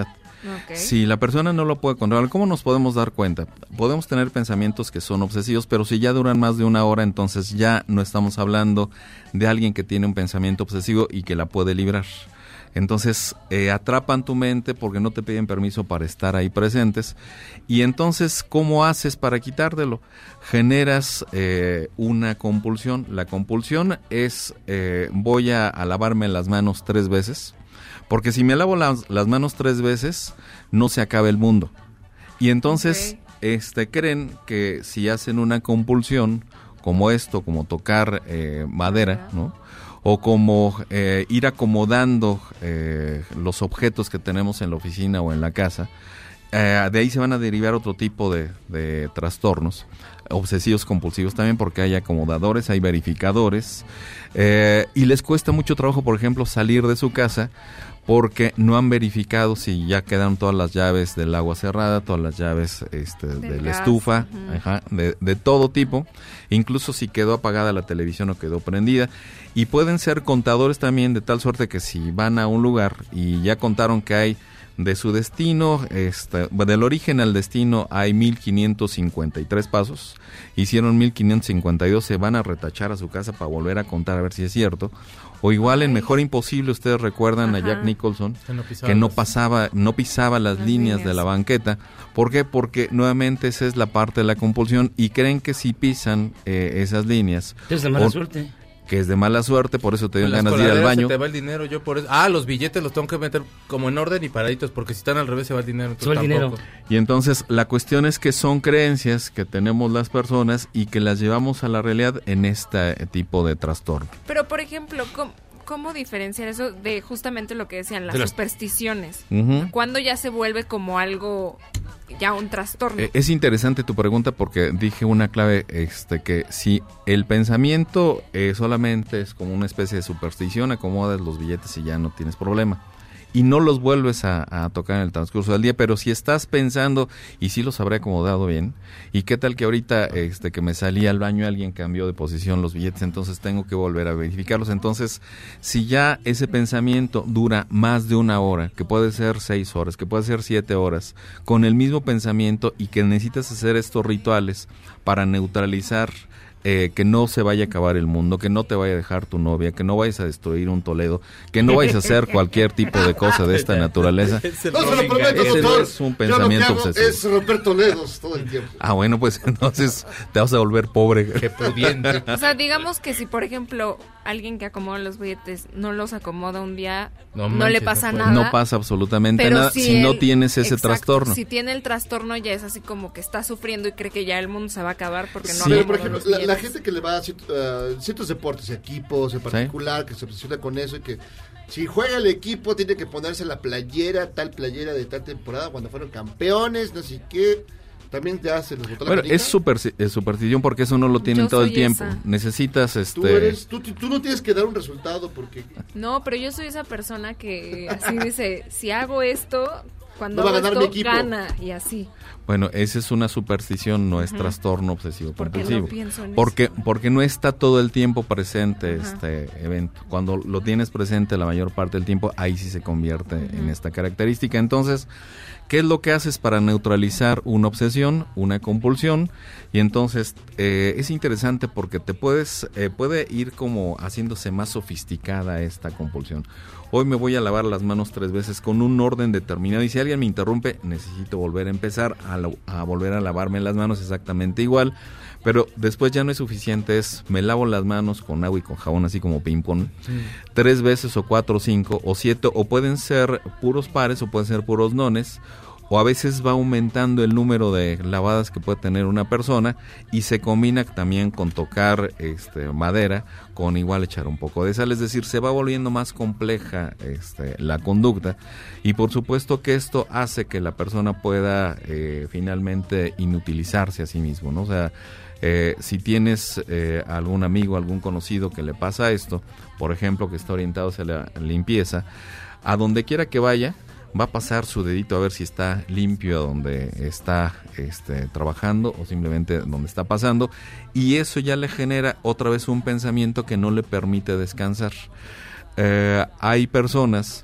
Okay. Si la persona no lo puede controlar, ¿cómo nos podemos dar cuenta? Podemos tener pensamientos que son obsesivos, pero si ya duran más de una hora, entonces ya no estamos hablando de alguien que tiene un pensamiento obsesivo y que la puede librar. Entonces eh, atrapan tu mente porque no te piden permiso para estar ahí presentes. Y entonces, ¿cómo haces para quitártelo? Generas eh, una compulsión. La compulsión es, eh, voy a, a lavarme las manos tres veces, porque si me lavo las, las manos tres veces, no se acaba el mundo. Y entonces okay. este, creen que si hacen una compulsión como esto, como tocar eh, madera, ¿no? O como eh, ir acomodando eh, los objetos que tenemos en la oficina o en la casa, eh, de ahí se van a derivar otro tipo de, de trastornos, obsesivos compulsivos también, porque hay acomodadores, hay verificadores, eh, y les cuesta mucho trabajo, por ejemplo, salir de su casa, porque no han verificado si ya quedaron todas las llaves del agua cerrada, todas las llaves este, de la estufa, uh-huh. ajá, de, de todo tipo, incluso si quedó apagada la televisión o quedó prendida. Y pueden ser contadores también, de tal suerte que si van a un lugar y ya contaron que hay de su destino, este, del origen al destino hay mil quinientos cincuenta y tres pasos, hicieron mil quinientos cincuenta y dos, se van a retachar a su casa para volver a contar a ver si es cierto. O igual en Mejor Imposible, ustedes recuerdan Ajá. a Jack Nicholson, que no, que no pasaba, no pisaba las, las líneas, líneas de la banqueta. ¿Por qué? Porque nuevamente esa es la parte de la compulsión y creen que si pisan eh, esas líneas... Es de mala o, suerte. Que es de mala suerte, por eso te dan ganas de ir al baño. Se te va el dinero, yo por eso... Ah, los billetes los tengo que meter como en orden y paraditos, porque si están al revés se va el dinero. Se va el dinero. Y entonces la cuestión es que son creencias que tenemos las personas y que las llevamos a la realidad en este tipo de trastorno. Pero, por ejemplo, ¿cómo, cómo diferenciar eso de justamente lo que decían, las, las... supersticiones? Uh-huh. ¿Cuándo ya se vuelve como algo... ya un trastorno? Eh, es interesante tu pregunta porque dije una clave, este, que si el pensamiento eh, solamente es como una especie de superstición, acomodas los billetes y ya no tienes problema. Y no los vuelves a, a tocar en el transcurso del día, pero si estás pensando, y sí los habré acomodado bien, y qué tal que ahorita este que me salí al baño alguien cambió de posición los billetes, entonces tengo que volver a verificarlos. Entonces, si ya ese pensamiento dura más de una hora, que puede ser seis horas, que puede ser siete horas, con el mismo pensamiento y que necesitas hacer estos rituales para neutralizar Eh, que no se vaya a acabar el mundo, que no te vaya a dejar tu novia, que no vayas a destruir un Toledo, que no vayas a hacer cualquier tipo de cosa de esta naturaleza. No se lo prometo, Ese doctor. no es un pensamiento Yo lo que hago obsesivo. es romper Toledos todo el tiempo. Ah, bueno, pues entonces te vas a volver pobre. Qué pudiente. O sea, digamos que si, por ejemplo, alguien que acomoda los billetes no los acomoda un día, no, no manches, le pasa no nada. No pasa absolutamente pero nada si, si él, no tienes ese exacto, trastorno. Si tiene el trastorno ya es así como que está sufriendo y cree que ya el mundo se va a acabar porque no sí. lo Pero, por ejemplo, la, la billetes. gente que le va a ciertos, uh, ciertos deportes, equipos en particular, ¿sí? Que se obsesiona con eso y que si juega el equipo tiene que ponerse la playera, tal playera de tal temporada cuando fueron campeones, no sé qué. También te hace los Bueno, es super, es superstición porque eso no lo tienen yo todo el tiempo. Esa. Necesitas este tú, eres, tú, tú no tienes que dar un resultado porque no, pero yo soy esa persona que así dice, si hago esto, cuando no va a hago ganar esto, mi equipo. gana y así. Bueno, esa es una superstición, no es uh-huh. trastorno obsesivo compulsivo. No pienso en porque eso. porque no está todo el tiempo presente uh-huh. este evento. Cuando lo tienes presente la mayor parte del tiempo, ahí sí se convierte uh-huh. en esta característica. Entonces, ¿qué es lo que haces para neutralizar una obsesión, una compulsión? Y entonces eh, es interesante porque te puedes eh, puede ir como haciéndose más sofisticada esta compulsión. Hoy me voy a lavar las manos tres veces con un orden determinado y si alguien me interrumpe, necesito volver a empezar a, la, a volver a lavarme las manos exactamente igual. Pero después ya no es suficiente, es me lavo las manos con agua y con jabón, así como ping pong, mm. tres veces o cuatro, cinco o siete, o pueden ser puros pares o pueden ser puros nones, o a veces va aumentando el número de lavadas que puede tener una persona y se combina también con tocar este madera, con igual echar un poco de sal, es decir, se va volviendo más compleja este, la conducta y por supuesto que esto hace que la persona pueda eh, finalmente inutilizarse a sí mismo, ¿no? O sea, Eh, si tienes eh, algún amigo, algún conocido que le pasa esto, por ejemplo, que está orientado hacia la limpieza, a donde quiera que vaya, va a pasar su dedito a ver si está limpio donde está este, trabajando o simplemente donde está pasando, y eso ya le genera otra vez un pensamiento que no le permite descansar. Eh, hay personas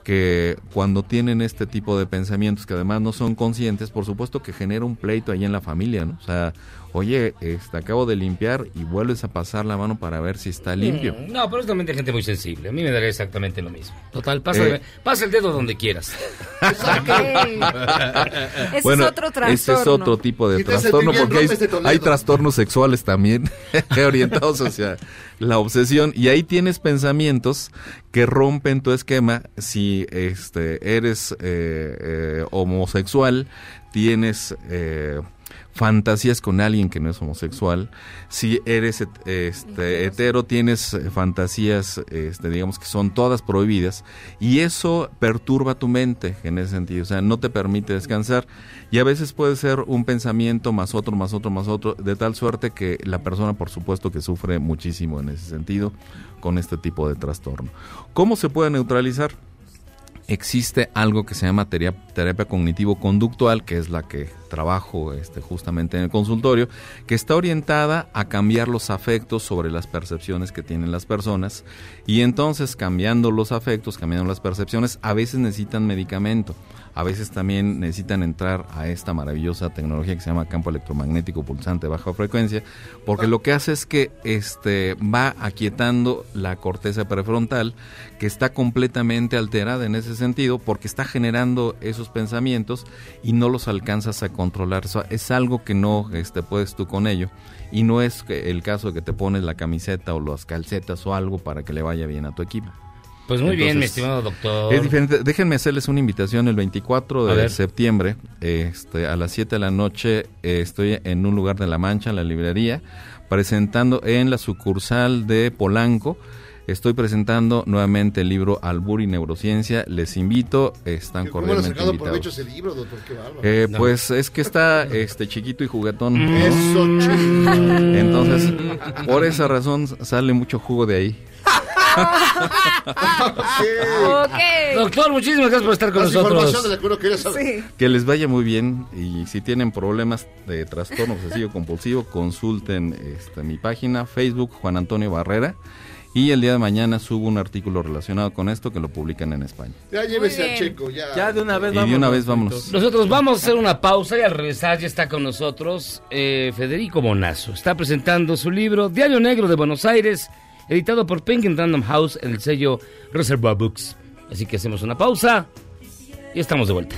que cuando tienen este tipo de pensamientos que además no son conscientes, por supuesto que genera un pleito ahí en la familia, ¿no? O sea, oye, este, acabo de limpiar y vuelves a pasar la mano para ver si está limpio. Mm, no, pero es también de gente muy sensible. A mí me daría exactamente lo mismo. Total, pasa, eh, pasa el dedo donde quieras. Okay. Ese bueno, es otro trastorno. Ese es otro tipo de trastorno, porque hay, hay trastornos sexuales también orientados hacia la obsesión, y ahí tienes pensamientos que rompen tu esquema. Si este eres eh, eh, homosexual, tienes eh, fantasías con alguien que no es homosexual. Si eres este, hetero, tienes fantasías, este, digamos que son todas prohibidas, y eso perturba tu mente en ese sentido, o sea, no te permite descansar, y a veces puede ser un pensamiento más otro, más otro, más otro, de tal suerte que la persona, por supuesto, que sufre muchísimo en ese sentido con este tipo de trastorno. ¿Cómo se puede neutralizar? Existe algo que se llama terapia, terapia cognitivo-conductual, que es la que trabajo este, justamente en el consultorio, que está orientada a cambiar los afectos sobre las percepciones que tienen las personas, y entonces cambiando los afectos, cambiando las percepciones, a veces necesitan medicamento, a veces también necesitan entrar a esta maravillosa tecnología que se llama campo electromagnético pulsante de baja frecuencia, porque lo que hace es que este, va aquietando la corteza prefrontal, que está completamente alterada en ese sentido, porque está generando esos pensamientos y no los alcanzas a controlar. O sea, es algo que no este, puedes tú con ello, y no es el caso de que te pones la camiseta o las calcetas o algo para que le vaya bien a tu equipo. Pues muy Entonces, bien, mi estimado doctor. Es diferente. Déjenme hacerles una invitación el veinticuatro de septiembre, este, a las siete de la noche, eh, estoy en un lugar de La Mancha, en la librería, presentando en la sucursal de Polanco. Estoy presentando nuevamente el libro Albur y Neurociencia. Les invito, están cordialmente invitados. invitados. Provecho ese libro, doctor, qué bárbaro. Eh, no. Pues es que está este chiquito y juguetón. Eso, chiquito. Entonces, por esa razón sale mucho jugo de ahí. Okay. Doctor, muchísimas gracias por estar con Más nosotros. de la que uno quería saber. Sí. Que les vaya muy bien, y si tienen problemas de trastorno obsesivo compulsivo, consulten este, mi página Facebook, Juan Antonio Barrera, y el día de mañana subo un artículo relacionado con esto que lo publican en España. Ya llévese a Checo, ya. Ya de una vez Y vamos. de una vez vámonos. Nosotros vamos a hacer una pausa y al regresar ya está con nosotros eh, Federico Bonazo. Está presentando su libro Diario Negro de Buenos Aires, editado por Penguin Random House en el sello Reservoir Books. Así que hacemos una pausa y estamos de vuelta.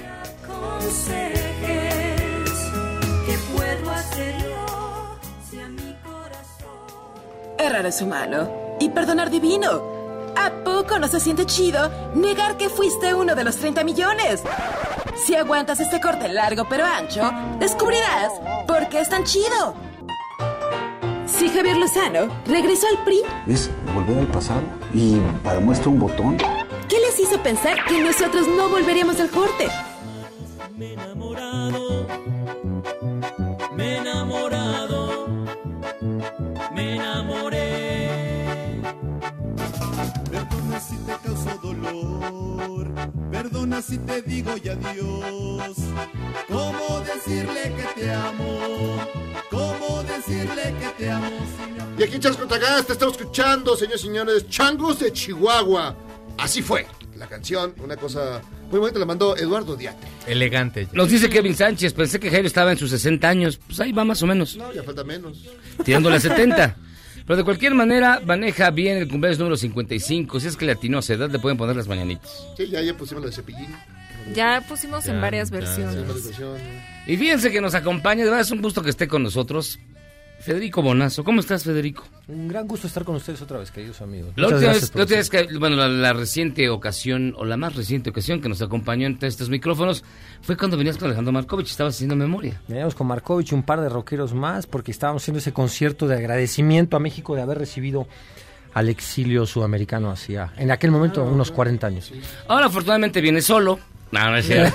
Errar es humano y perdonar divino. ¿A poco no se siente chido negar que fuiste uno de los treinta millones? Si aguantas este corte largo pero ancho, descubrirás por qué es tan chido. Si Javier Lozano regresó al P R I, Es volver al pasado y para muestra un botón. ¿qué les hizo pensar que nosotros no volveríamos al corte? Me he enamorado, me he enamorado, me enamoré. Perdona si te causo dolor, perdona si te digo ya adiós. ¿Cómo decirle que te amo? ¿Cómo decirle que te amo? Y aquí en Charlos contra Gangsters estamos escuchando, señores y señores, Changos de Chihuahua. Así fue la canción, una cosa muy bonita, la mandó Eduardo Diate. Elegante. Nos dice Kevin Sánchez, pensé que Jairo estaba en sus sesenta años. Pues ahí va más o menos. No, ya falta menos. Tirándole a setenta. Pero de cualquier manera, maneja bien el cumpleaños número cincuenta y cinco. Si es que le atinó a esa edad, le pueden poner las mañanitas. Sí, ya, ya pusimos la de Cepillín. Ya pusimos Ya, en varias ya, versiones. Sí, varias versiones. Y fíjense que nos acompaña, de verdad es un gusto que esté con nosotros Federico Bonazo. ¿Cómo estás, Federico? Un gran gusto estar con ustedes otra vez, queridos amigos. La Muchas última gracias vez, por la última vez recibirme. que, bueno, la, la reciente ocasión, o la más reciente ocasión que nos acompañó entre estos micrófonos, fue cuando venías con Alejandro Markovich, estabas haciendo memoria. Veníamos con Markovich y un par de rockeros más, porque estábamos haciendo ese concierto de agradecimiento a México de haber recibido al exilio sudamericano hacía, en aquel momento, unos cuarenta años. Ahora, afortunadamente, viene solo. No, no es cierto.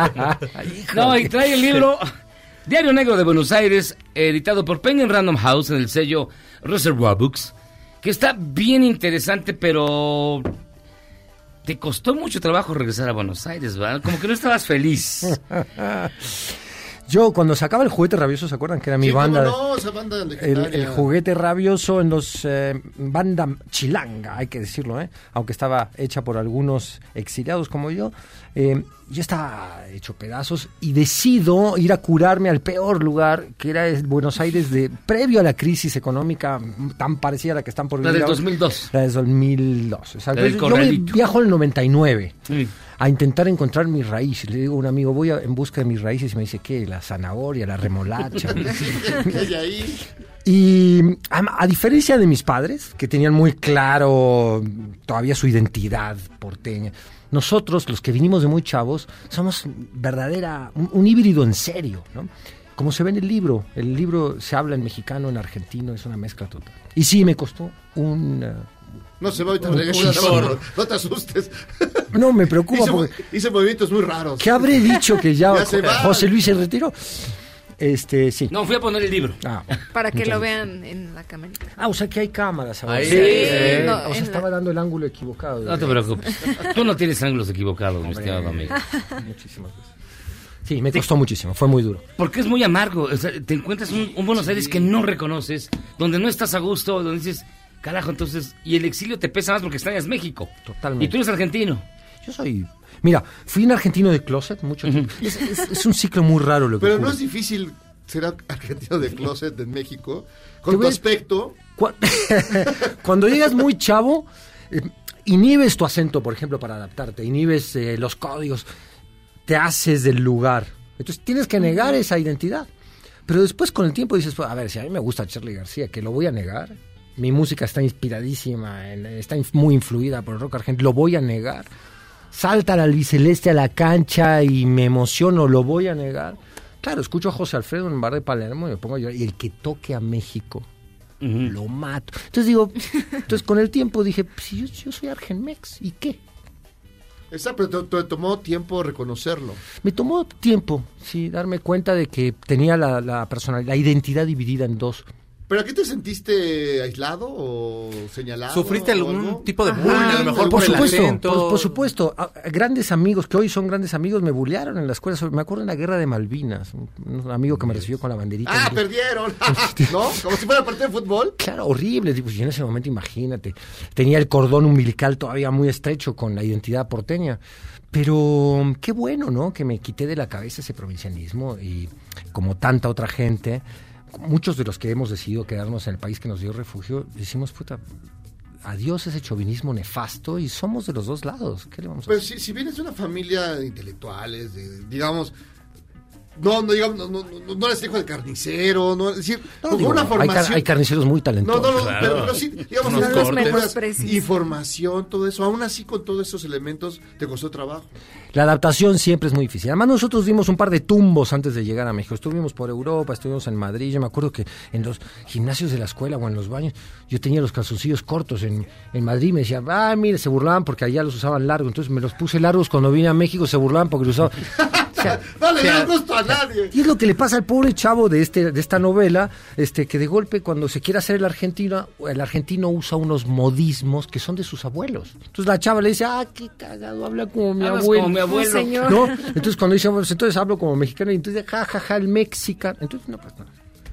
No, y trae el libro Diario Negro de Buenos Aires, editado por Penguin Random House en el sello Reservoir Books, que está bien interesante, pero te costó mucho trabajo regresar a Buenos Aires, ¿verdad? Como que no estabas feliz. Yo, cuando sacaba el Juguete Rabioso, ¿se acuerdan que era mi Sí, cómo banda? no, esa banda el, legendaria. el Juguete Rabioso en los eh, banda chilanga, hay que decirlo, ¿eh? Aunque estaba hecha por algunos exiliados como yo. Eh, yo estaba hecho pedazos y decido ir a curarme al peor lugar, que era el Buenos Aires de previo a la crisis económica tan parecida a la que están por La vivir del ahora. dos mil dos. La del dos mil dos, exacto. La del Yo me corralito. viajo en el noventa y nueve Sí. a intentar encontrar mis raíces. Le digo a un amigo, voy a- en busca de mis raíces, y me dice, ¿qué? La zanahoria, la remolacha. ¿Qué hay ahí? Y a, a diferencia de mis padres, que tenían muy claro todavía su identidad porteña, nosotros, los que vinimos de muy chavos, somos verdadera, un, un híbrido en serio, ¿no? Como se ve en el libro, el libro se habla en mexicano, en argentino, es una mezcla total. Y sí, me costó un... uh, No se va ahorita, Un regresa. chorro. No, no te asustes. No, me preocupa hice, porque... hice movimientos muy raros. ¿Qué habré dicho que ya, Ya se va. José Luis se retiró? Este, sí. No, fui a poner el libro. Ah, Para que muchas lo gracias. vean en la camarita. Ah, o sea que hay cámaras ahora. Ahí, Sí. eh, no, o sea, en estaba la- dando el ángulo equivocado. No te preocupes. Tú no tienes ángulos equivocados, mi estimado amigo. Muchísimas gracias. Sí, me costó muchísimo, fue muy duro. Porque es muy amargo. O sea, te encuentras un, un Buenos Aires que no reconoces, donde no estás a gusto, donde dices, carajo, entonces, y el exilio te pesa más porque extrañas México. Totalmente. Y tú eres argentino. Yo soy... Mira, fui un argentino de closet mucho tiempo. es, es- es un ciclo muy raro lo que Pero no ocurre. es difícil ser argentino de closet en México. Te Con tu voy a- aspecto. Cu- Cuando llegas muy chavo, eh, inhibes tu acento, por ejemplo, para adaptarte, inhibes eh, los códigos, te haces del lugar. Entonces tienes que negar esa identidad. Pero después con el tiempo dices, pues, a ver, si a mí me gusta Charly García, que lo voy a negar. Mi música está inspiradísima, en- está inf- muy influida por el rock argentino, lo voy a negar. Salta la albiceleste a la cancha y me emociono, lo voy a negar. Claro, escucho a José Alfredo en un bar de Palermo y me pongo a llorar. Y el que toque a México, lo mato. Entonces digo, entonces con el tiempo dije, pues, si yo, yo soy Argenmex, ¿y qué? Exacto, pero te, te tomó tiempo reconocerlo. Me tomó tiempo, sí, darme cuenta de que tenía la, la personalidad, la identidad dividida en dos. ¿Pero aquí te sentiste aislado o señalado? ¿Sufriste o algún algo? tipo de Ajá, bullying, a lo mejor Por por el supuesto, acento? por, por supuesto. A- a grandes amigos, que hoy son grandes amigos, me bullearon en la escuela. Me acuerdo en la guerra de Malvinas, un, un amigo que me recibió con la banderita. Ah, Entonces, perdieron. ¿No? Como si fuera partido de fútbol. Claro, horrible. Digo, y en ese momento, imagínate, tenía el cordón umbilical todavía muy estrecho con la identidad porteña. Pero qué bueno, ¿no? Que me quité de la cabeza ese provincianismo y como tanta otra gente, muchos de los que hemos decidido quedarnos en el país que nos dio refugio, decimos, puta, adiós ese chauvinismo nefasto y somos de los dos lados. ¿Qué le vamos a Pero hacer? si, si vienes de una familia de intelectuales, de, digamos... No, no, digamos, no, no, no, no eres hijo de carnicero, no, es decir, No, con digo, una hay, car- formación... hay carniceros muy No, talentosos. no, no, Claro. pero, pero sí, digamos, Unos unas cortes. cosas, información, todo eso, aún así con todos esos elementos te costó trabajo. La adaptación siempre es muy difícil. Además, nosotros dimos un par de tumbos antes de llegar a México. Estuvimos por Europa, estuvimos en Madrid. Yo me acuerdo que en los gimnasios de la escuela o en los baños, yo tenía los calzoncillos cortos en, en Madrid. Me decían, ah, mire, se burlaban porque allá los usaban largos. Entonces me los puse largos cuando vine a México, se burlaban porque los usaban. O sea, No le o sea, das gusto a nadie. y es lo que le pasa al pobre chavo de este de esta novela, este que de golpe cuando se quiere hacer el argentino, el argentino usa unos modismos que son de sus abuelos. Entonces la chava le dice, ah, qué cagado, habla como mi Hablas abuelo. como mi abuelo. Sí, señor. ¿No? Entonces cuando dice, pues, entonces hablo como mexicano, y entonces, ja, ja, ja, el mexicano. Entonces, no pasa nada.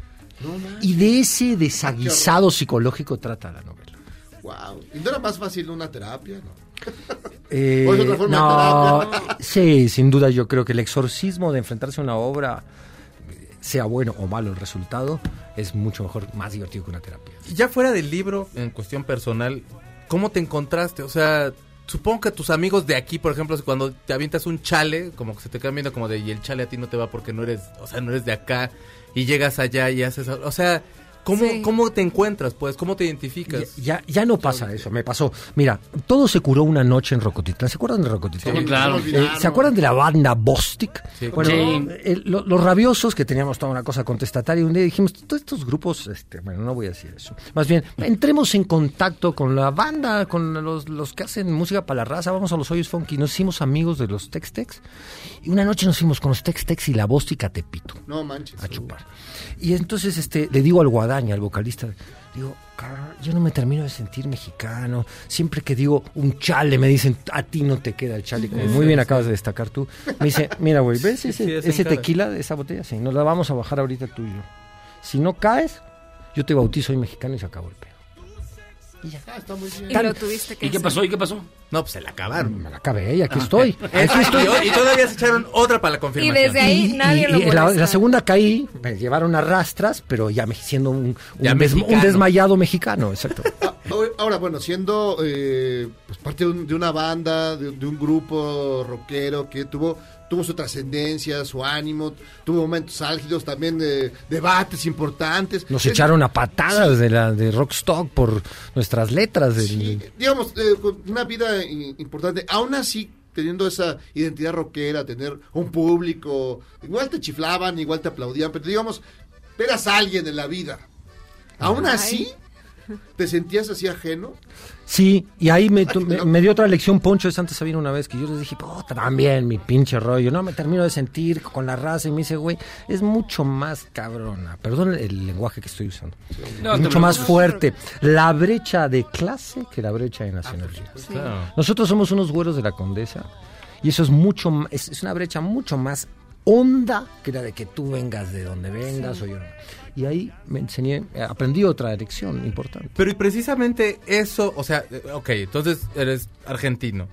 Y de ese desaguisado psicológico trata la novela. Wow. ¿Y no era más fácil una terapia? No. Eh, ¿O es otra forma no, de terapia? sí, sin duda yo creo que el exorcismo de enfrentarse a una obra, sea bueno o malo el resultado, es mucho mejor, más divertido que una terapia. Y ya fuera del libro, en cuestión personal, ¿cómo te encontraste? O sea, supongo que tus amigos de aquí, por ejemplo, cuando te avientas un chale, como que se te quedan viendo como de, y el chale a ti no te va porque no eres, o sea, no eres de acá, y llegas allá y haces, o sea, ¿cómo, Sí. ¿cómo te encuentras, pues? ¿Cómo te identificas? Ya, ya no pasa eso, me pasó. Mira, todo se curó una noche en Rocotitlán. ¿Se acuerdan de Rocotitlán? Sí, claro. Eh, ¿Se acuerdan de la banda Bostic? Sí. Bueno, Sí. eh, lo- los rabiosos, que teníamos toda una cosa contestataria, un día dijimos, todos estos grupos, este, bueno, no voy a decir eso. Más bien, entremos en contacto con la banda, con los, los que hacen música para la raza, vamos a los hoyos funky. Nos hicimos amigos de los Tex-Tex. Y una noche nos fuimos con los Tex-Tex y la Bostic a Tepito No manches. a chupar. Y entonces este le digo al Guadalajara, Saladaña, el vocalista. Digo, yo no me termino de sentir mexicano. Siempre que digo un chale, me dicen, a ti no te queda el chale. Como muy bien acabas de destacar tú. Me dice, mira, güey, ¿ves ese, sí, ese tequila de esa botella? Sí, nos la vamos a bajar ahorita tú y yo. Si no caes, yo te bautizo, soy mexicano y se acabó el pedo. Y ya. Ah, está muy bien. Y lo tuviste que ¿Y qué hacer. pasó? ¿Y qué pasó? No, pues se la acabaron. Me la acabé y aquí estoy. Aquí estoy. Y, y todavía se echaron otra para la confirmación. Y desde ahí Y- nadie y- lo y la, molesta. la segunda caí, me llevaron a rastras, pero ya me, siendo un, Ya un, des- mexicano. un desmayado mexicano, exacto. Ahora, bueno, siendo eh, pues parte de, un- de una banda, de, de un grupo rockero que tuvo tuvo su trascendencia, su ánimo, tuvo momentos álgidos, también de debates importantes. Nos Es- echaron a patadas de la de Rockstock por nuestras letras. Del, Sí, digamos, eh, con una vida i- importante, aún así teniendo esa identidad rockera, tener un público, igual te chiflaban, igual te aplaudían, pero digamos, eras alguien en la vida. Aún Ay. así, ¿te sentías así ajeno? Sí, y ahí me, tu- me, me dio otra lección Poncho de Santa Sabina una vez, que yo les dije, puta, también mi pinche rollo, no me termino de sentir con la raza, y me dice, güey, es mucho más cabrona, perdón el lenguaje que estoy usando, No, es te mucho más preocupes. fuerte la brecha de clase que la brecha de nacionalidad. Sí. Claro. Nosotros somos unos güeros de la Condesa, y eso es mucho m- es, es una brecha mucho más honda que la de que tú vengas de donde vengas Sí. o yo no. Y ahí me enseñé, aprendí otra lección importante. Pero y precisamente eso, o sea, eh, ok, entonces eres argentino,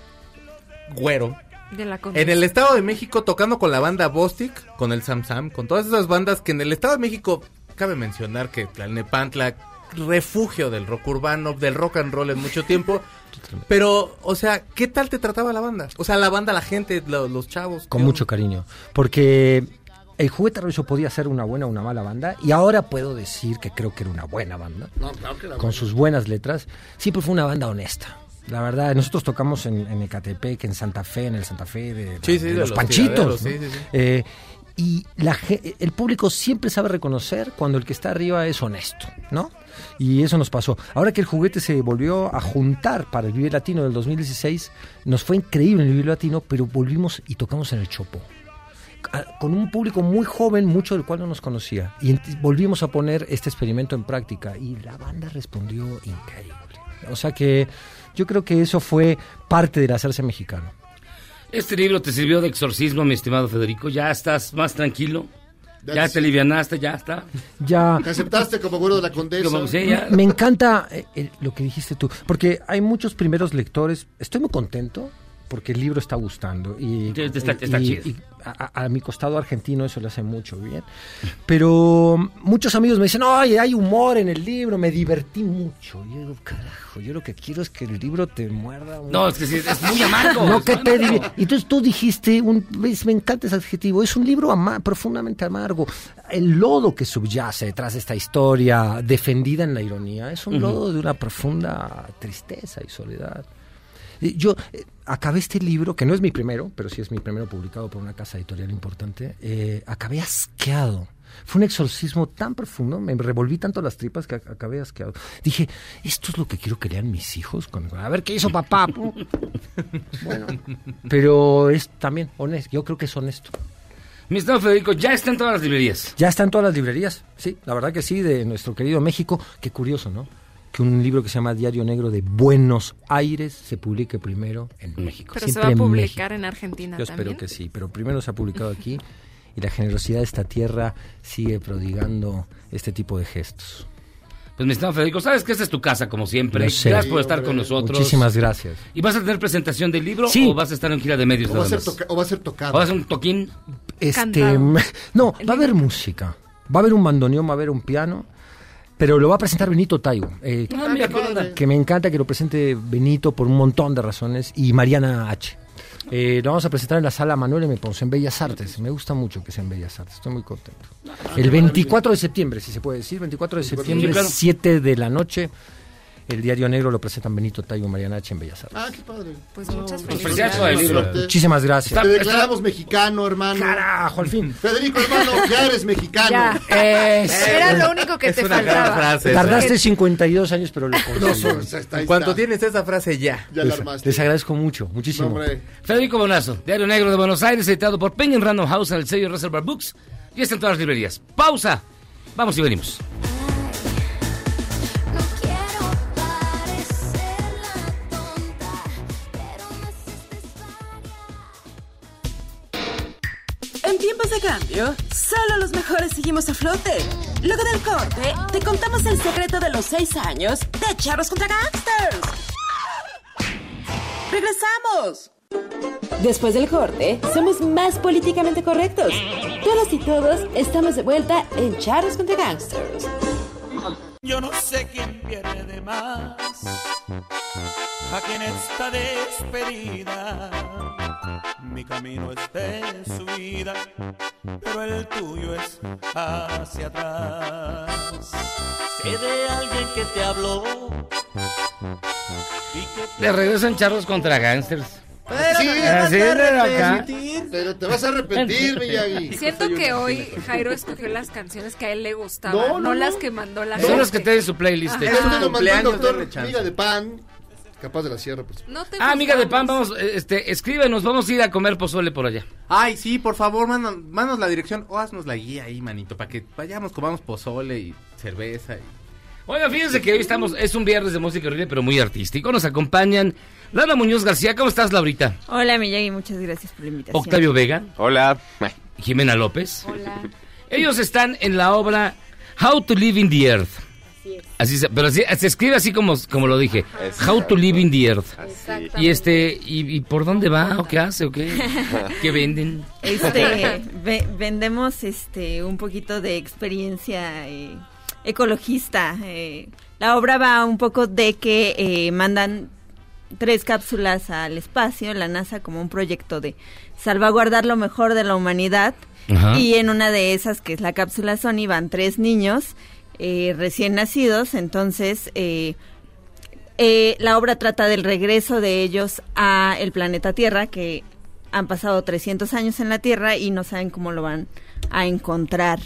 güero, De la en el Estado de México tocando con la banda Bostik, con el Sam Sam, con todas esas bandas que en el Estado de México, cabe mencionar que Tlalnepantla, refugio del rock urbano, del rock and roll en mucho tiempo, pero, o sea, ¿qué tal te trataba la banda? O sea, la banda, la gente, lo- los chavos. Con ¿qué mucho onda? cariño, porque el Juguete Rojo podía ser una buena o una mala banda, y ahora puedo decir que creo que era una buena banda, No, claro que era con bueno. sus buenas letras. Siempre fue una banda honesta. La verdad, nosotros tocamos en, en Ecatepec, en Santa Fe, en el Santa Fe de, Sí, de sí, de los los Panchitos. tiraderos, ¿no? sí, sí, sí. Eh, y la, ge- el público siempre sabe reconocer cuando el que está arriba es honesto, ¿no? Y eso nos pasó. Ahora que el Juguete se volvió a juntar para el Vive Latino del dos mil dieciséis, nos fue increíble en el Vive Latino, pero volvimos y tocamos en el Chopo. A- Con un público muy joven, mucho del cual no nos conocía. Y ent- volvimos a poner este experimento en práctica y la banda respondió increíble. O sea que yo creo que eso fue parte del hacerse mexicano. Este libro te sirvió de exorcismo, mi estimado Federico. ¿Ya estás más tranquilo? ¿Ya That's- te alivianaste? ¿Ya está? Ya. ¿Te aceptaste como güero de la Condesa? Como, sí, ya. Me encanta eh, eh, lo que dijiste tú, porque hay muchos primeros lectores. Estoy muy contento porque el libro está gustando. Y, Sí, está- está y- chido. y a, a- a mi costado argentino eso le hace mucho bien. Pero muchos amigos me dicen, oye, hay humor en el libro, me divertí mucho. Y yo digo, carajo, yo lo que quiero es que el libro te muerda. un- No, es que sí, es muy amargo. No, es que te amargo. divi- Entonces tú dijiste, un, ves, me encanta ese adjetivo, es un libro ama- profundamente amargo. El lodo que subyace detrás de esta historia defendida en la ironía es un Ujú. lodo de una profunda tristeza y soledad. Y Yo eh, acabé este libro, que no es mi primero, pero sí es mi primero publicado por una casa editorial importante, eh, acabé asqueado. Fue un exorcismo tan profundo, me revolví tanto las tripas que ac- acabé asqueado. Dije, esto es lo que quiero que lean mis hijos. Cuando, a ver, ¿qué hizo papá? Bueno, pero es también honesto, yo creo que es honesto. Mi estimado Federico, ya está en todas las librerías. Ya está en todas las librerías, sí, la verdad que sí, de nuestro querido México. Qué curioso, ¿no? Que un libro que se llama Diario Negro de Buenos Aires se publique primero en México. Pero se Siempre va a en publicar México. en Argentina Yo también. espero que sí, pero primero se ha publicado aquí y la generosidad de esta tierra sigue prodigando este tipo de gestos. Pues mi estimado Federico, sabes que esta es tu casa, como siempre. Lo sé. Gracias por estar Sí, con hombre. nosotros. Muchísimas gracias. ¿Y vas a tener presentación del libro Sí. o vas a estar en gira de medios O va, a nada ser más? toca- o va a ser tocado. ¿O vas a hacer un toquín? Este, Cantado. no, va a haber música, va a haber un bandoneón, va a haber un piano, pero lo va a presentar Benito Taibo. eh, Ah, mira, qué onda. que me encanta que lo presente Benito por un montón de razones, y Mariana H. Eh, lo vamos a presentar en la sala Manuel M. Ponce, en Bellas Artes. Me gusta mucho que sea en Bellas Artes, estoy muy contento. El veinticuatro de septiembre, si se puede decir, veinticuatro de septiembre, Sí, claro. siete de la noche, el Diario Negro lo presentan Benito Taibo y Mariana H. en Bellas Artes. Ah, qué padre. Pues muchas Pues felicidades. felicidades por el libro. Suerte. Muchísimas gracias. Te declaramos mexicano, hermano. Carajo, al fin. Federico, hermano, ya eres mexicano. Ya. Era lo único que Es te una gran faltaba. frase. Tardaste cincuenta y dos años, pero lo No, conseguí. so- está- está- En cuanto está. tienes esa frase ya. Ya la armaste. Les agradezco mucho, No, muchísimo. hombre. Federico Bonazo, Diario Negro de Buenos Aires, editado por Penguin Random House en el sello Reservoir Books. Y está en todas las librerías. Pausa. Vamos y venimos. En tiempos de cambio, solo los mejores seguimos a flote. Luego del corte, te contamos el secreto de los seis años de Charros contra Gangsters. ¡Regresamos! Después del corte, somos más políticamente correctos. Todas y todos estamos de vuelta en Charros contra Gangsters. Yo no sé quién pierde de más aquí en esta despedida. Mi camino es de subida, pero el tuyo es hacia atrás. Sé de alguien que te habló. Le regresan Charros contra Gangsters. Sí, así de acá. Pero te vas a arrepentir, Miyagi. Siento que hoy Jairo escogió las canciones que a él le gustaban, no, No, no, no, las no. que mandó la Son gente. los que tienen su playlist. Ajá. Esto lo mandó el Cumpleaños, doctor denle chance. Miga de Pan, capaz de la sierra. Pues. No te Ah, amiga de pan, juzgamos. vamos, eh, este, escríbenos, vamos a ir a comer pozole por allá. Ay, sí, por favor, mándanos, mándanos la dirección o haznos la guía ahí, manito, para que vayamos, comamos pozole y cerveza. Y... Oiga, fíjense que hoy estamos, es un viernes de música horrible, pero muy artístico. Nos acompañan Laura Muñoz García. ¿Cómo estás, Laurita? Hola, Miyagi, muchas gracias por la invitación. Octavio Vega. Hola. Jimena López. Hola. Ellos están en la obra How to Live in the Earth. Así es. Así se, pero así, se escribe así como, como lo dije. How to Live in the Earth. Exactamente. Y este, y, y por dónde va, o qué hace, o qué, qué venden. Este, ve- vendemos este un poquito de experiencia eh, ecologista. eh. La obra va un poco de que eh, mandan tres cápsulas al espacio, la NASA, como un proyecto de salvaguardar lo mejor de la humanidad. Ajá. Y en una de esas, que es la cápsula Sony, van tres niños eh, recién nacidos. Entonces, eh, eh, la obra trata del regreso de ellos a el planeta Tierra, que han pasado trescientos años en la Tierra y no saben cómo lo van a encontrar.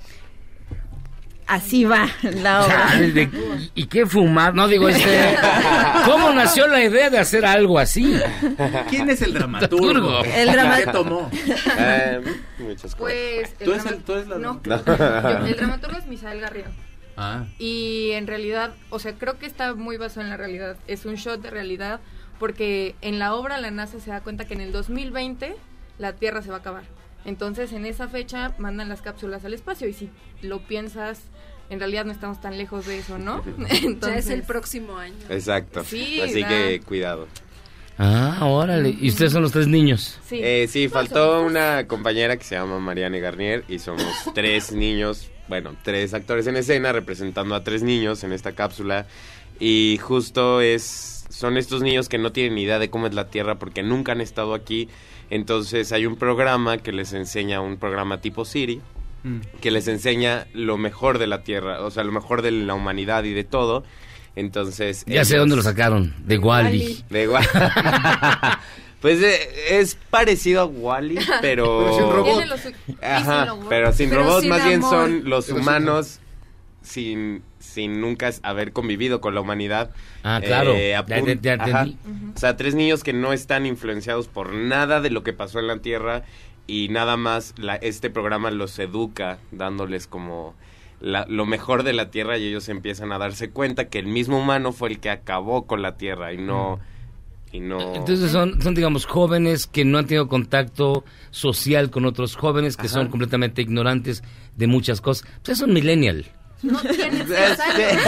Así va la obra. Chale, de- ¿Y qué fumar? No digo, este, ¿cómo nació la idea de hacer algo así? ¿Quién es el dramaturgo? El drama- ¿Qué tomó? Eh, muchas cosas. Pues, el ¿Tú eres drama- el- tú eres la- No, No. yo- el dramaturgo es Misael Garrido. Ah. Y en realidad, o sea, creo que está muy basado en la realidad. Es un shot de realidad porque en la obra la NASA se da cuenta que en el dos mil veinte la Tierra se va a acabar. Entonces, en esa fecha mandan las cápsulas al espacio y si lo piensas, en realidad no estamos tan lejos de eso, ¿no? Entonces, Ya es el próximo año. Exacto. Sí, Así da- que cuidado. Ah, órale. ¿Y ustedes son los tres niños? Sí, Eh, sí, faltó una compañera que se llama Mariane Garnier y somos tres niños, bueno, tres actores en escena representando a tres niños en esta cápsula y justo es, son estos niños que no tienen ni idea de cómo es la Tierra porque nunca han estado aquí, entonces hay un programa que les enseña, un programa tipo Siri, que les enseña lo mejor de la Tierra, o sea, lo mejor de la humanidad y de todo. Entonces, Ya sé ellos- dónde lo sacaron, de Wall-E. De Wall- Pues eh, es parecido a Wall-E, pero Pero sin robot. Tiene los- y sin Ajá, robot. pero sin Pero robots, sin más bien amor. son los Pero sin humanos sin sin nunca haber convivido con la humanidad. Ah, claro, Eh, a ya- pun- ya ajá. entendí. O sea, tres niños que no están influenciados por nada de lo que pasó en la Tierra y nada más la, este programa los educa dándoles como la- lo mejor de la Tierra y ellos empiezan a darse cuenta que el mismo humano fue el que acabó con la Tierra y no y no Entonces son, son, digamos, jóvenes que no han tenido contacto social con otros jóvenes, que Ajá. son completamente ignorantes de muchas cosas. Pues son millennial. No tienes que salir.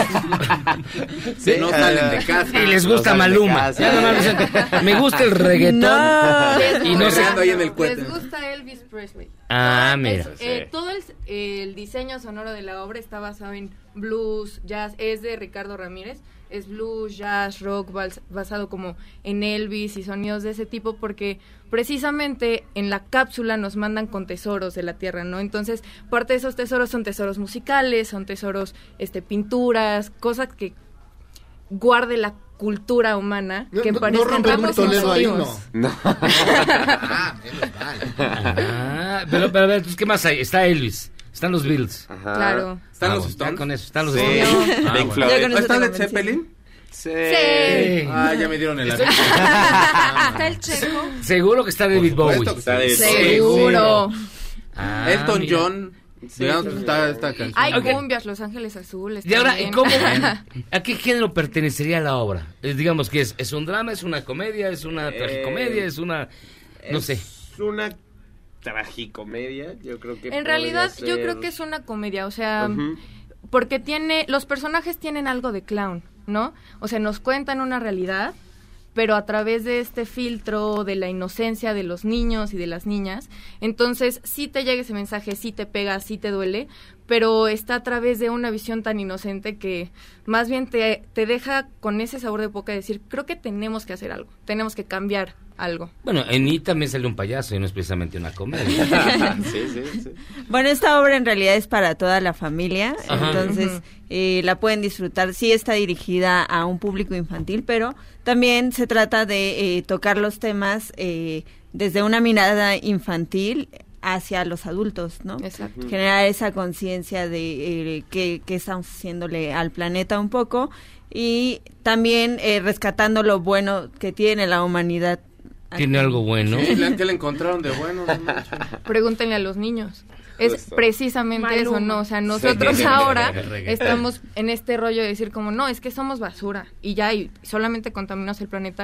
Sí, no salen de casa. Y les No gusta salen de Maluma. casa. Ya nomás dicen, me gusta el reggaetón. Les Y no sé. gusta- ahí en el cohete. Les gusta Elvis Presley. Ah, Es- mira. eh, todo el, el diseño sonoro de la obra está basado en blues, jazz, es de Ricardo Ramírez, es blues, jazz, rock, bas- basado como en Elvis y sonidos de ese tipo, porque precisamente en la cápsula nos mandan con tesoros de la tierra, ¿no? Entonces, parte de esos tesoros son tesoros musicales, son tesoros, este, pinturas, cosas que guarde la cultura humana, No, que no, parezcan no rompe ramos un Toledo ahí, positivos. No. Ah, menos mal. Ah, pero, pero a ver, entonces, ¿qué más hay? Está Elvis, están los Beatles. Ajá. Claro. ¿Están Ah, los bueno, ya Stones? con eso, están los Sí. Stones. Ah, Pink bueno. Floyd. Ya con ¿No eso está te Led convencí. Zeppelin? Sí. Sí. Ah, ya me dieron el avión. Está el checo. Seguro que está David Por Bowie. supuesto que Está de- Seguro. Ah, Elton mira. John. Digamos que está esta canción. Hay Ok. cumbias, Los Ángeles Azules. Y ahora, también. ¿cómo, ¿a qué género pertenecería la obra? Es, digamos que es, es un drama, es una comedia, es una tragicomedia, es una... No Es sé. una tragicomedia, yo creo que en realidad ser... yo creo que es una comedia, o sea, uh-huh. porque tiene, los personajes tienen algo de clown, ¿no? O sea, nos cuentan una realidad, pero a través de este filtro de la inocencia de los niños y de las niñas, entonces sí te llega ese mensaje, sí te pega, sí te duele, pero está a través de una visión tan inocente que más bien te, te deja con ese sabor de boca de decir, creo que tenemos que hacer algo, tenemos que cambiar algo. Bueno, en I también sale un payaso y no es precisamente una comedia. sí, sí, sí. Bueno, esta obra en realidad es para toda la familia, Ajá. entonces uh-huh. eh, la pueden disfrutar. Sí está dirigida a un público infantil, pero también se trata de eh, tocar los temas eh, desde una mirada infantil hacia los adultos, ¿no? Exacto. Generar esa conciencia de eh, que, que estamos haciéndole al planeta un poco y también eh, rescatando lo bueno que tiene la humanidad. ¿Tiene algo bueno? Sí, ¿qué le encontraron de bueno? Pregúntenle a los niños. Es Justo. precisamente Maluma. eso, ¿no? O sea, nosotros Sí. ahora Reggaetón. estamos en este rollo de decir como, no, es que somos basura y ya, y solamente contaminamos el planeta.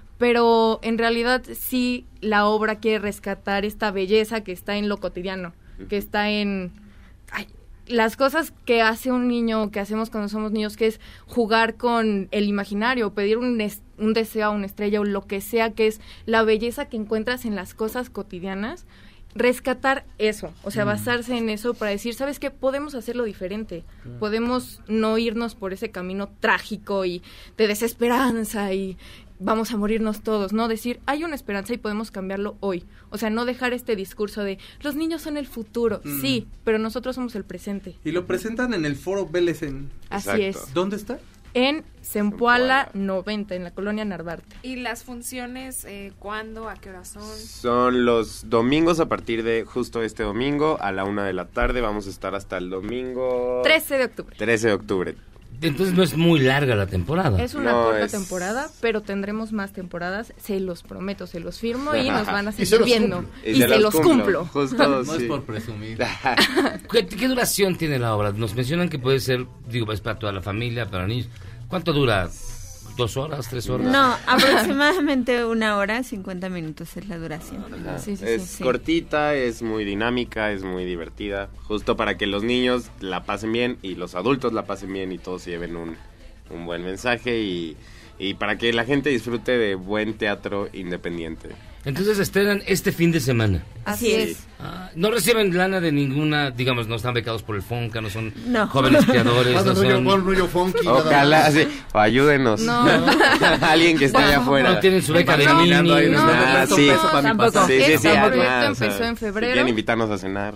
Pero en realidad sí la obra quiere rescatar esta belleza que está en lo cotidiano, que está en ay, las cosas que hace un niño, que hacemos cuando somos niños, que es jugar con el imaginario, pedir un, es, un deseo a una estrella o lo que sea, que es la belleza que encuentras en las cosas cotidianas. Rescatar eso, o sea, basarse en eso para decir, ¿sabes qué? Podemos hacerlo diferente, podemos no irnos por ese camino trágico y de desesperanza y vamos a morirnos todos, ¿no? Decir, hay una esperanza y podemos cambiarlo hoy, o sea, no dejar este discurso de, los niños son el futuro, mm. sí, pero nosotros somos el presente. Y lo presentan en el Foro Vélez en... Así Exacto. es. ¿Dónde está? En Zempoala noventa, en la colonia Narvarte. ¿Y las funciones eh, cuándo, a qué hora son? Son los domingos a partir de justo este domingo a la una de la tarde. Vamos a estar hasta el domingo... trece de octubre. trece de octubre. Entonces no es muy larga la temporada. Es una No, corta es- temporada, pero tendremos más temporadas, se los prometo, se los firmo y nos van a Y se seguir los viendo. cumplo. Y, se, los cumplo. Justo, No sí. es por presumir. ¿Qué, qué duración tiene la obra? Nos mencionan que puede ser, digo, es para toda la familia, para niños. ¿Cuánto dura? ¿Dos horas, tres horas? No, aproximadamente una hora, cincuenta minutos es la duración. Sí, sí, es sí, sí. cortita, es muy dinámica, es muy divertida. Justo para que los niños la pasen bien y los adultos la pasen bien y todos lleven un, un buen mensaje y, y para que la gente disfrute de buen teatro independiente. Entonces estrenan este fin de semana. Así es. Ah, no reciben lana de ninguna, digamos, no están becados por el Fonca, no son No. jóvenes creadores, Manda no un rollo- son... un rollo funky, nada Ojalá, más. sí, o ayúdenos. No. Alguien que esté allá afuera. No tienen su beca de No, mini. caminando ahí, no, Ah, no, sí. peso para mi tampoco. pasaje. Sí, sí, sí, Este ah, proyecto ah, o sea, empezó en Si febrero. quieren invitarnos a cenar.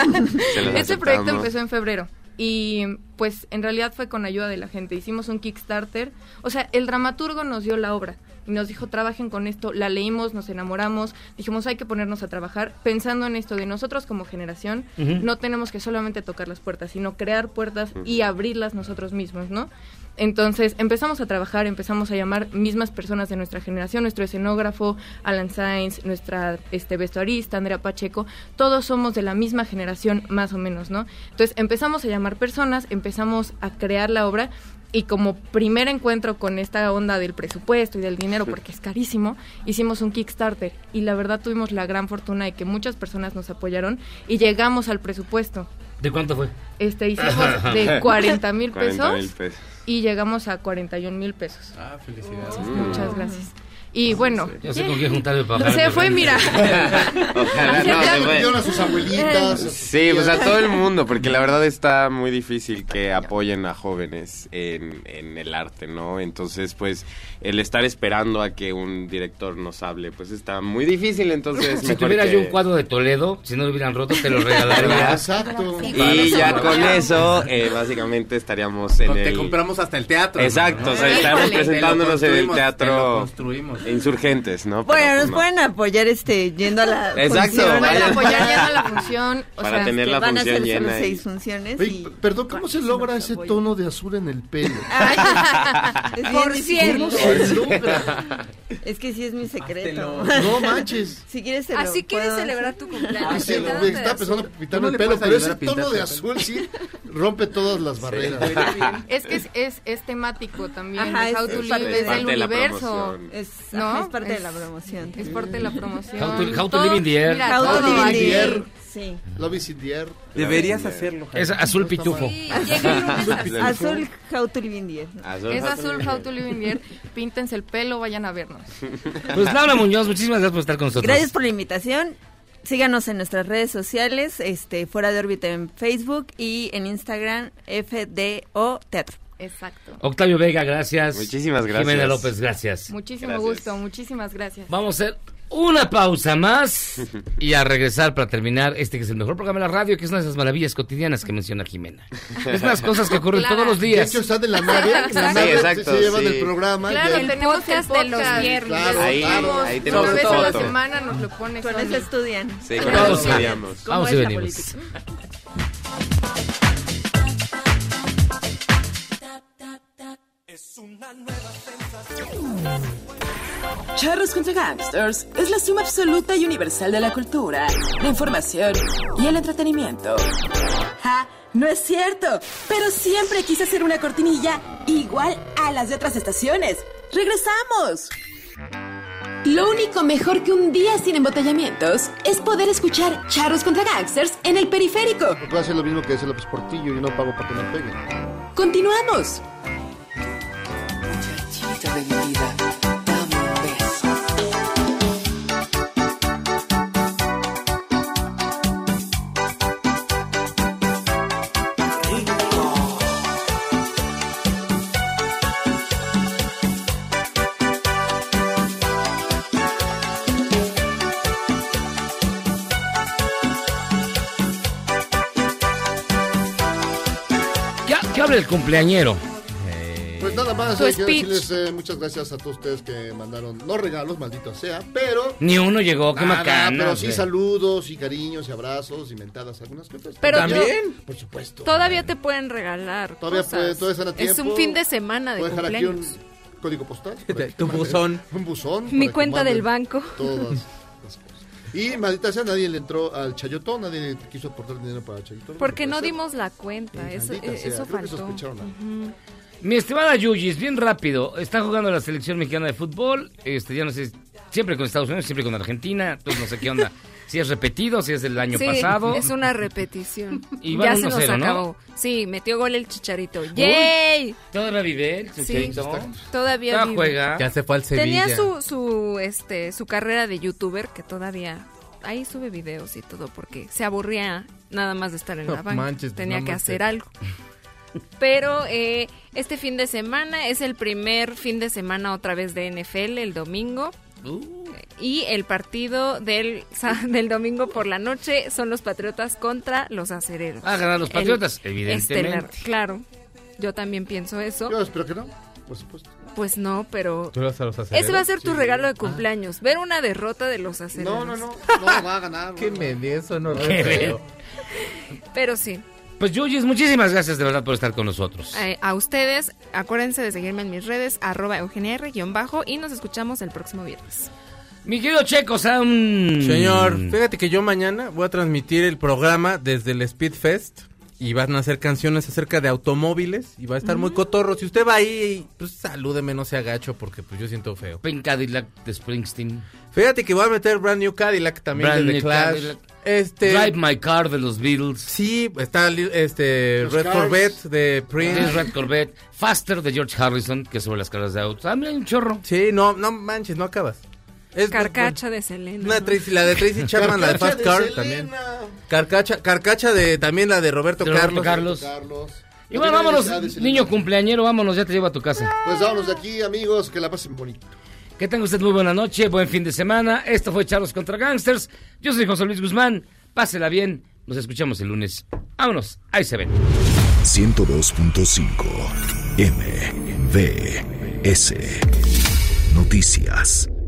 se los Este proyecto aceptamos. empezó en febrero y pues en realidad fue con ayuda de la gente. Hicimos un Kickstarter, o sea, el dramaturgo nos dio la obra y nos dijo, trabajen con esto, la leímos, nos enamoramos, dijimos, hay que ponernos a trabajar pensando en esto de nosotros como generación, Ujú. no tenemos que solamente tocar las puertas, sino crear puertas y abrirlas nosotros mismos, ¿no? Entonces empezamos a trabajar, empezamos a llamar mismas personas de nuestra generación, nuestro escenógrafo, Alan Sainz, nuestra este, vestuarista, Andrea Pacheco, todos somos de la misma generación más o menos, ¿no? Entonces empezamos a llamar personas, empezamos a crear la obra y como primer encuentro con esta onda del presupuesto y del dinero, porque es carísimo, hicimos un Kickstarter y la verdad tuvimos la gran fortuna de que muchas personas nos apoyaron y llegamos al presupuesto. ¿De cuánto fue? Este, hicimos de cuarenta mil cuarenta mil pesos pesos. y llegamos a cuarenta y un mil pesos. Ah, felicidades. Muchas gracias. Y bueno, Ya sé con quién juntarme para se pagar. fue, mira. Ojalá no, Ya se fue. Dieron a sus abuelitas. a sus Sí, pues a tías. todo el mundo, porque la verdad está muy difícil que apoyen a jóvenes en, en el arte, ¿no? Entonces, pues, el estar esperando a que un director nos hable, pues está muy difícil, entonces Si mejor tuviera que- yo un cuadro de Toledo, si no lo hubieran roto, te lo regalaría. Exacto. Y ya con eso, eh, básicamente estaríamos en Con- Te el... compramos hasta el teatro. Exacto, ¿no? o sea, estábamos Híjole. presentándonos en el Te lo construimos, te lo teatro construimos. Insurgentes, ¿no? Pero, Bueno, pues, nos no. pueden apoyar este yendo a la Exacto, función. Pueden vayan. apoyar ya a la función. O Para sea, tener que la van a función hacer solo llena. y- seis funciones. Oye, y- p- perdón, ¿cómo se logra ese tono de azul en el pelo? es, bien Por difícil. ¿Cómo se logra? Es que sí es mi secreto. No manches. Si quieres se lo Así quieres puedo celebrar hacer. tu cumpleaños. Ah, sí, pintándote me de está azul. empezando a ¿Tú pintarme no el le pelo, puedes pero ayudar ese a pintarte tono de el azul sí rompe todas las barreras. es que es, es, es temático también. Ajá, es How es to parte Live, de- es parte el de la universo. promoción. Es ¿no? Es parte de la promoción. Es parte de la promoción. How to, how to live in the air. Mira, How to todo live in aquí. the air. Sí. Love is in the air. Deberías hacerlo. Es azul pitufo. Sí, llega el lunes. Azul How to live in the air. Azul, Es how to azul live in How the to Live in the Air. Píntense el pelo, vayan a vernos. Pues Laura Muñoz, muchísimas gracias por estar con nosotros. Gracias por la invitación. Síganos en nuestras redes sociales, este, Fuera de órbita en Facebook y en Instagram, F D O Teatro. Exacto. Octavio Vega, gracias. Muchísimas gracias. Jimena López, gracias. Muchísimo Gracias. gusto, muchísimas gracias. Vamos a hacer una pausa más y a regresar para terminar este que es el mejor programa de la radio, que es una de esas maravillas cotidianas que menciona Jimena. Es unas cosas que ocurren Claro. todos los De días. hecho, están en la nave. En la Sí, nave exacto, se, se llevan sí. el programa. Claro, ya- el tenemos podcast el de los podcast. viernes. Claro, Ahí, claro. ahí tenemos Una vez todo. a la semana nos lo pone Con Sony. eso estudian. Sí, con Vamos eso a- estudiamos. ¿Cómo Vamos y es la venimos. política? Charros contra Gangsters es la suma absoluta y universal de la cultura, la información y el entretenimiento. ¡Ja! No es cierto, pero siempre quise hacer una cortinilla igual a las de otras estaciones. ¡Regresamos! Lo único mejor que un día sin embotellamientos es poder escuchar Charros contra Gangsters en el periférico. Puedo hacer lo mismo que hace López Portillo. Yo no pago para que me peguen. Continuamos. Muchachita de mi vida, dame un beso. ¿Qué, qué habla el cumpleañero? Pues nada más, Tu hay que speech. decirles eh, muchas gracias a todos ustedes que mandaron no regalos, maldito sea, pero... Ni uno llegó, qué Nada, macana. pero sí hombre. saludos y cariños y abrazos y mentadas, algunas cosas. Pero ¿También? Por supuesto. Todavía te pueden regalar Todavía, cosas. puede- todavía están a tiempo. Es un fin de semana de Puedo dejar aquí cumpleaños. un código postal. para que Tu manden- buzón. Un buzón. Mi para que cuenta del manden banco. Todas las cosas. Y maldita sea, nadie le entró al chayotón, nadie quiso aportar dinero para el chayotón. Porque no puede ser. dimos la cuenta. Eso, Maldita eh, sea, eso creo que faltó. sospecharon algo. Ujú. Mi estimada Yuyis, bien rápido, está jugando la selección mexicana de fútbol, este, ya no sé, siempre con Estados Unidos, siempre con Argentina, entonces no sé qué onda, si es repetido, si es del año Sí, pasado. es una repetición. Y Ya van se uno nos cero, ¿no? acabó. Sí, metió gol el Chicharito. ¡Yay! ¿Todavía vive el Sí, Chicharito? todavía Ya vive. juega. Ya se fue al Sevilla. Tenía su, su, este, su carrera de youtuber que todavía... Ahí sube videos y todo porque se aburría nada más de estar en No la banca. manches, Tenía no que manches. hacer algo. Pero eh, este fin de semana es el primer fin de semana otra vez de N F L, el domingo. Uh. Y el partido del, sa- del domingo por la noche son los Patriotas contra los Acereros. Ah, ganar los El Patriotas, evidentemente. estelar, claro, yo también pienso eso. Yo espero que no, por supuesto. Pues no, pero ¿Tú le vas a los acereros? ese va a ser tu Sí. regalo de cumpleaños, ver una derrota de los Acereros. No, no, no, no va a ganar. Qué no, no. me eso no Qué creo. Pero sí, Pues Yuyis, muchísimas gracias de verdad por estar con nosotros. eh, a ustedes, acuérdense de seguirme en mis redes, arroba Eugenia R, guión bajo, y nos escuchamos el próximo viernes. Mi querido Checo Sound. Señor, fíjate que yo mañana voy a transmitir el programa desde el Speed Fest y van a hacer canciones acerca de automóviles y va a estar muy cotorro. Si usted va ahí, pues salúdeme, no sea gacho porque pues yo siento feo. Pink Cadillac de Springsteen. Fíjate que voy a meter Brand New Cadillac también Brand de The New Clash. Cadillac. Este, Drive My Car de los Beatles. sí, está li- este Los Red Cars. Corvette de Prince. Tienes Red Corvette. Faster de George Harrison, que es sobre las carreras de autos. Ah, mira, hay un chorro. Sí, no, no manches, no acabas. Es Carcacha de Selena. Una Tracy- la de Tracy Chapman, la de Carcacha Fast de Car Selena. también. Carcacha, carcacha de también la de Roberto De Roberto Carlos. Carlos. Carlos. Y bueno, No tiene vámonos, necesidad de ser niño niño. cumpleañero, vámonos, ya te llevo a tu casa. Pues vámonos de aquí, amigos, que la pasen bonito. Que tenga usted muy buena noche, buen fin de semana. Esto fue Charlos contra Gangsters. Yo soy José Luis Guzmán. Pásela bien. Nos escuchamos el lunes. Vámonos. Ahí se ven. ciento dos punto cinco M V S Noticias.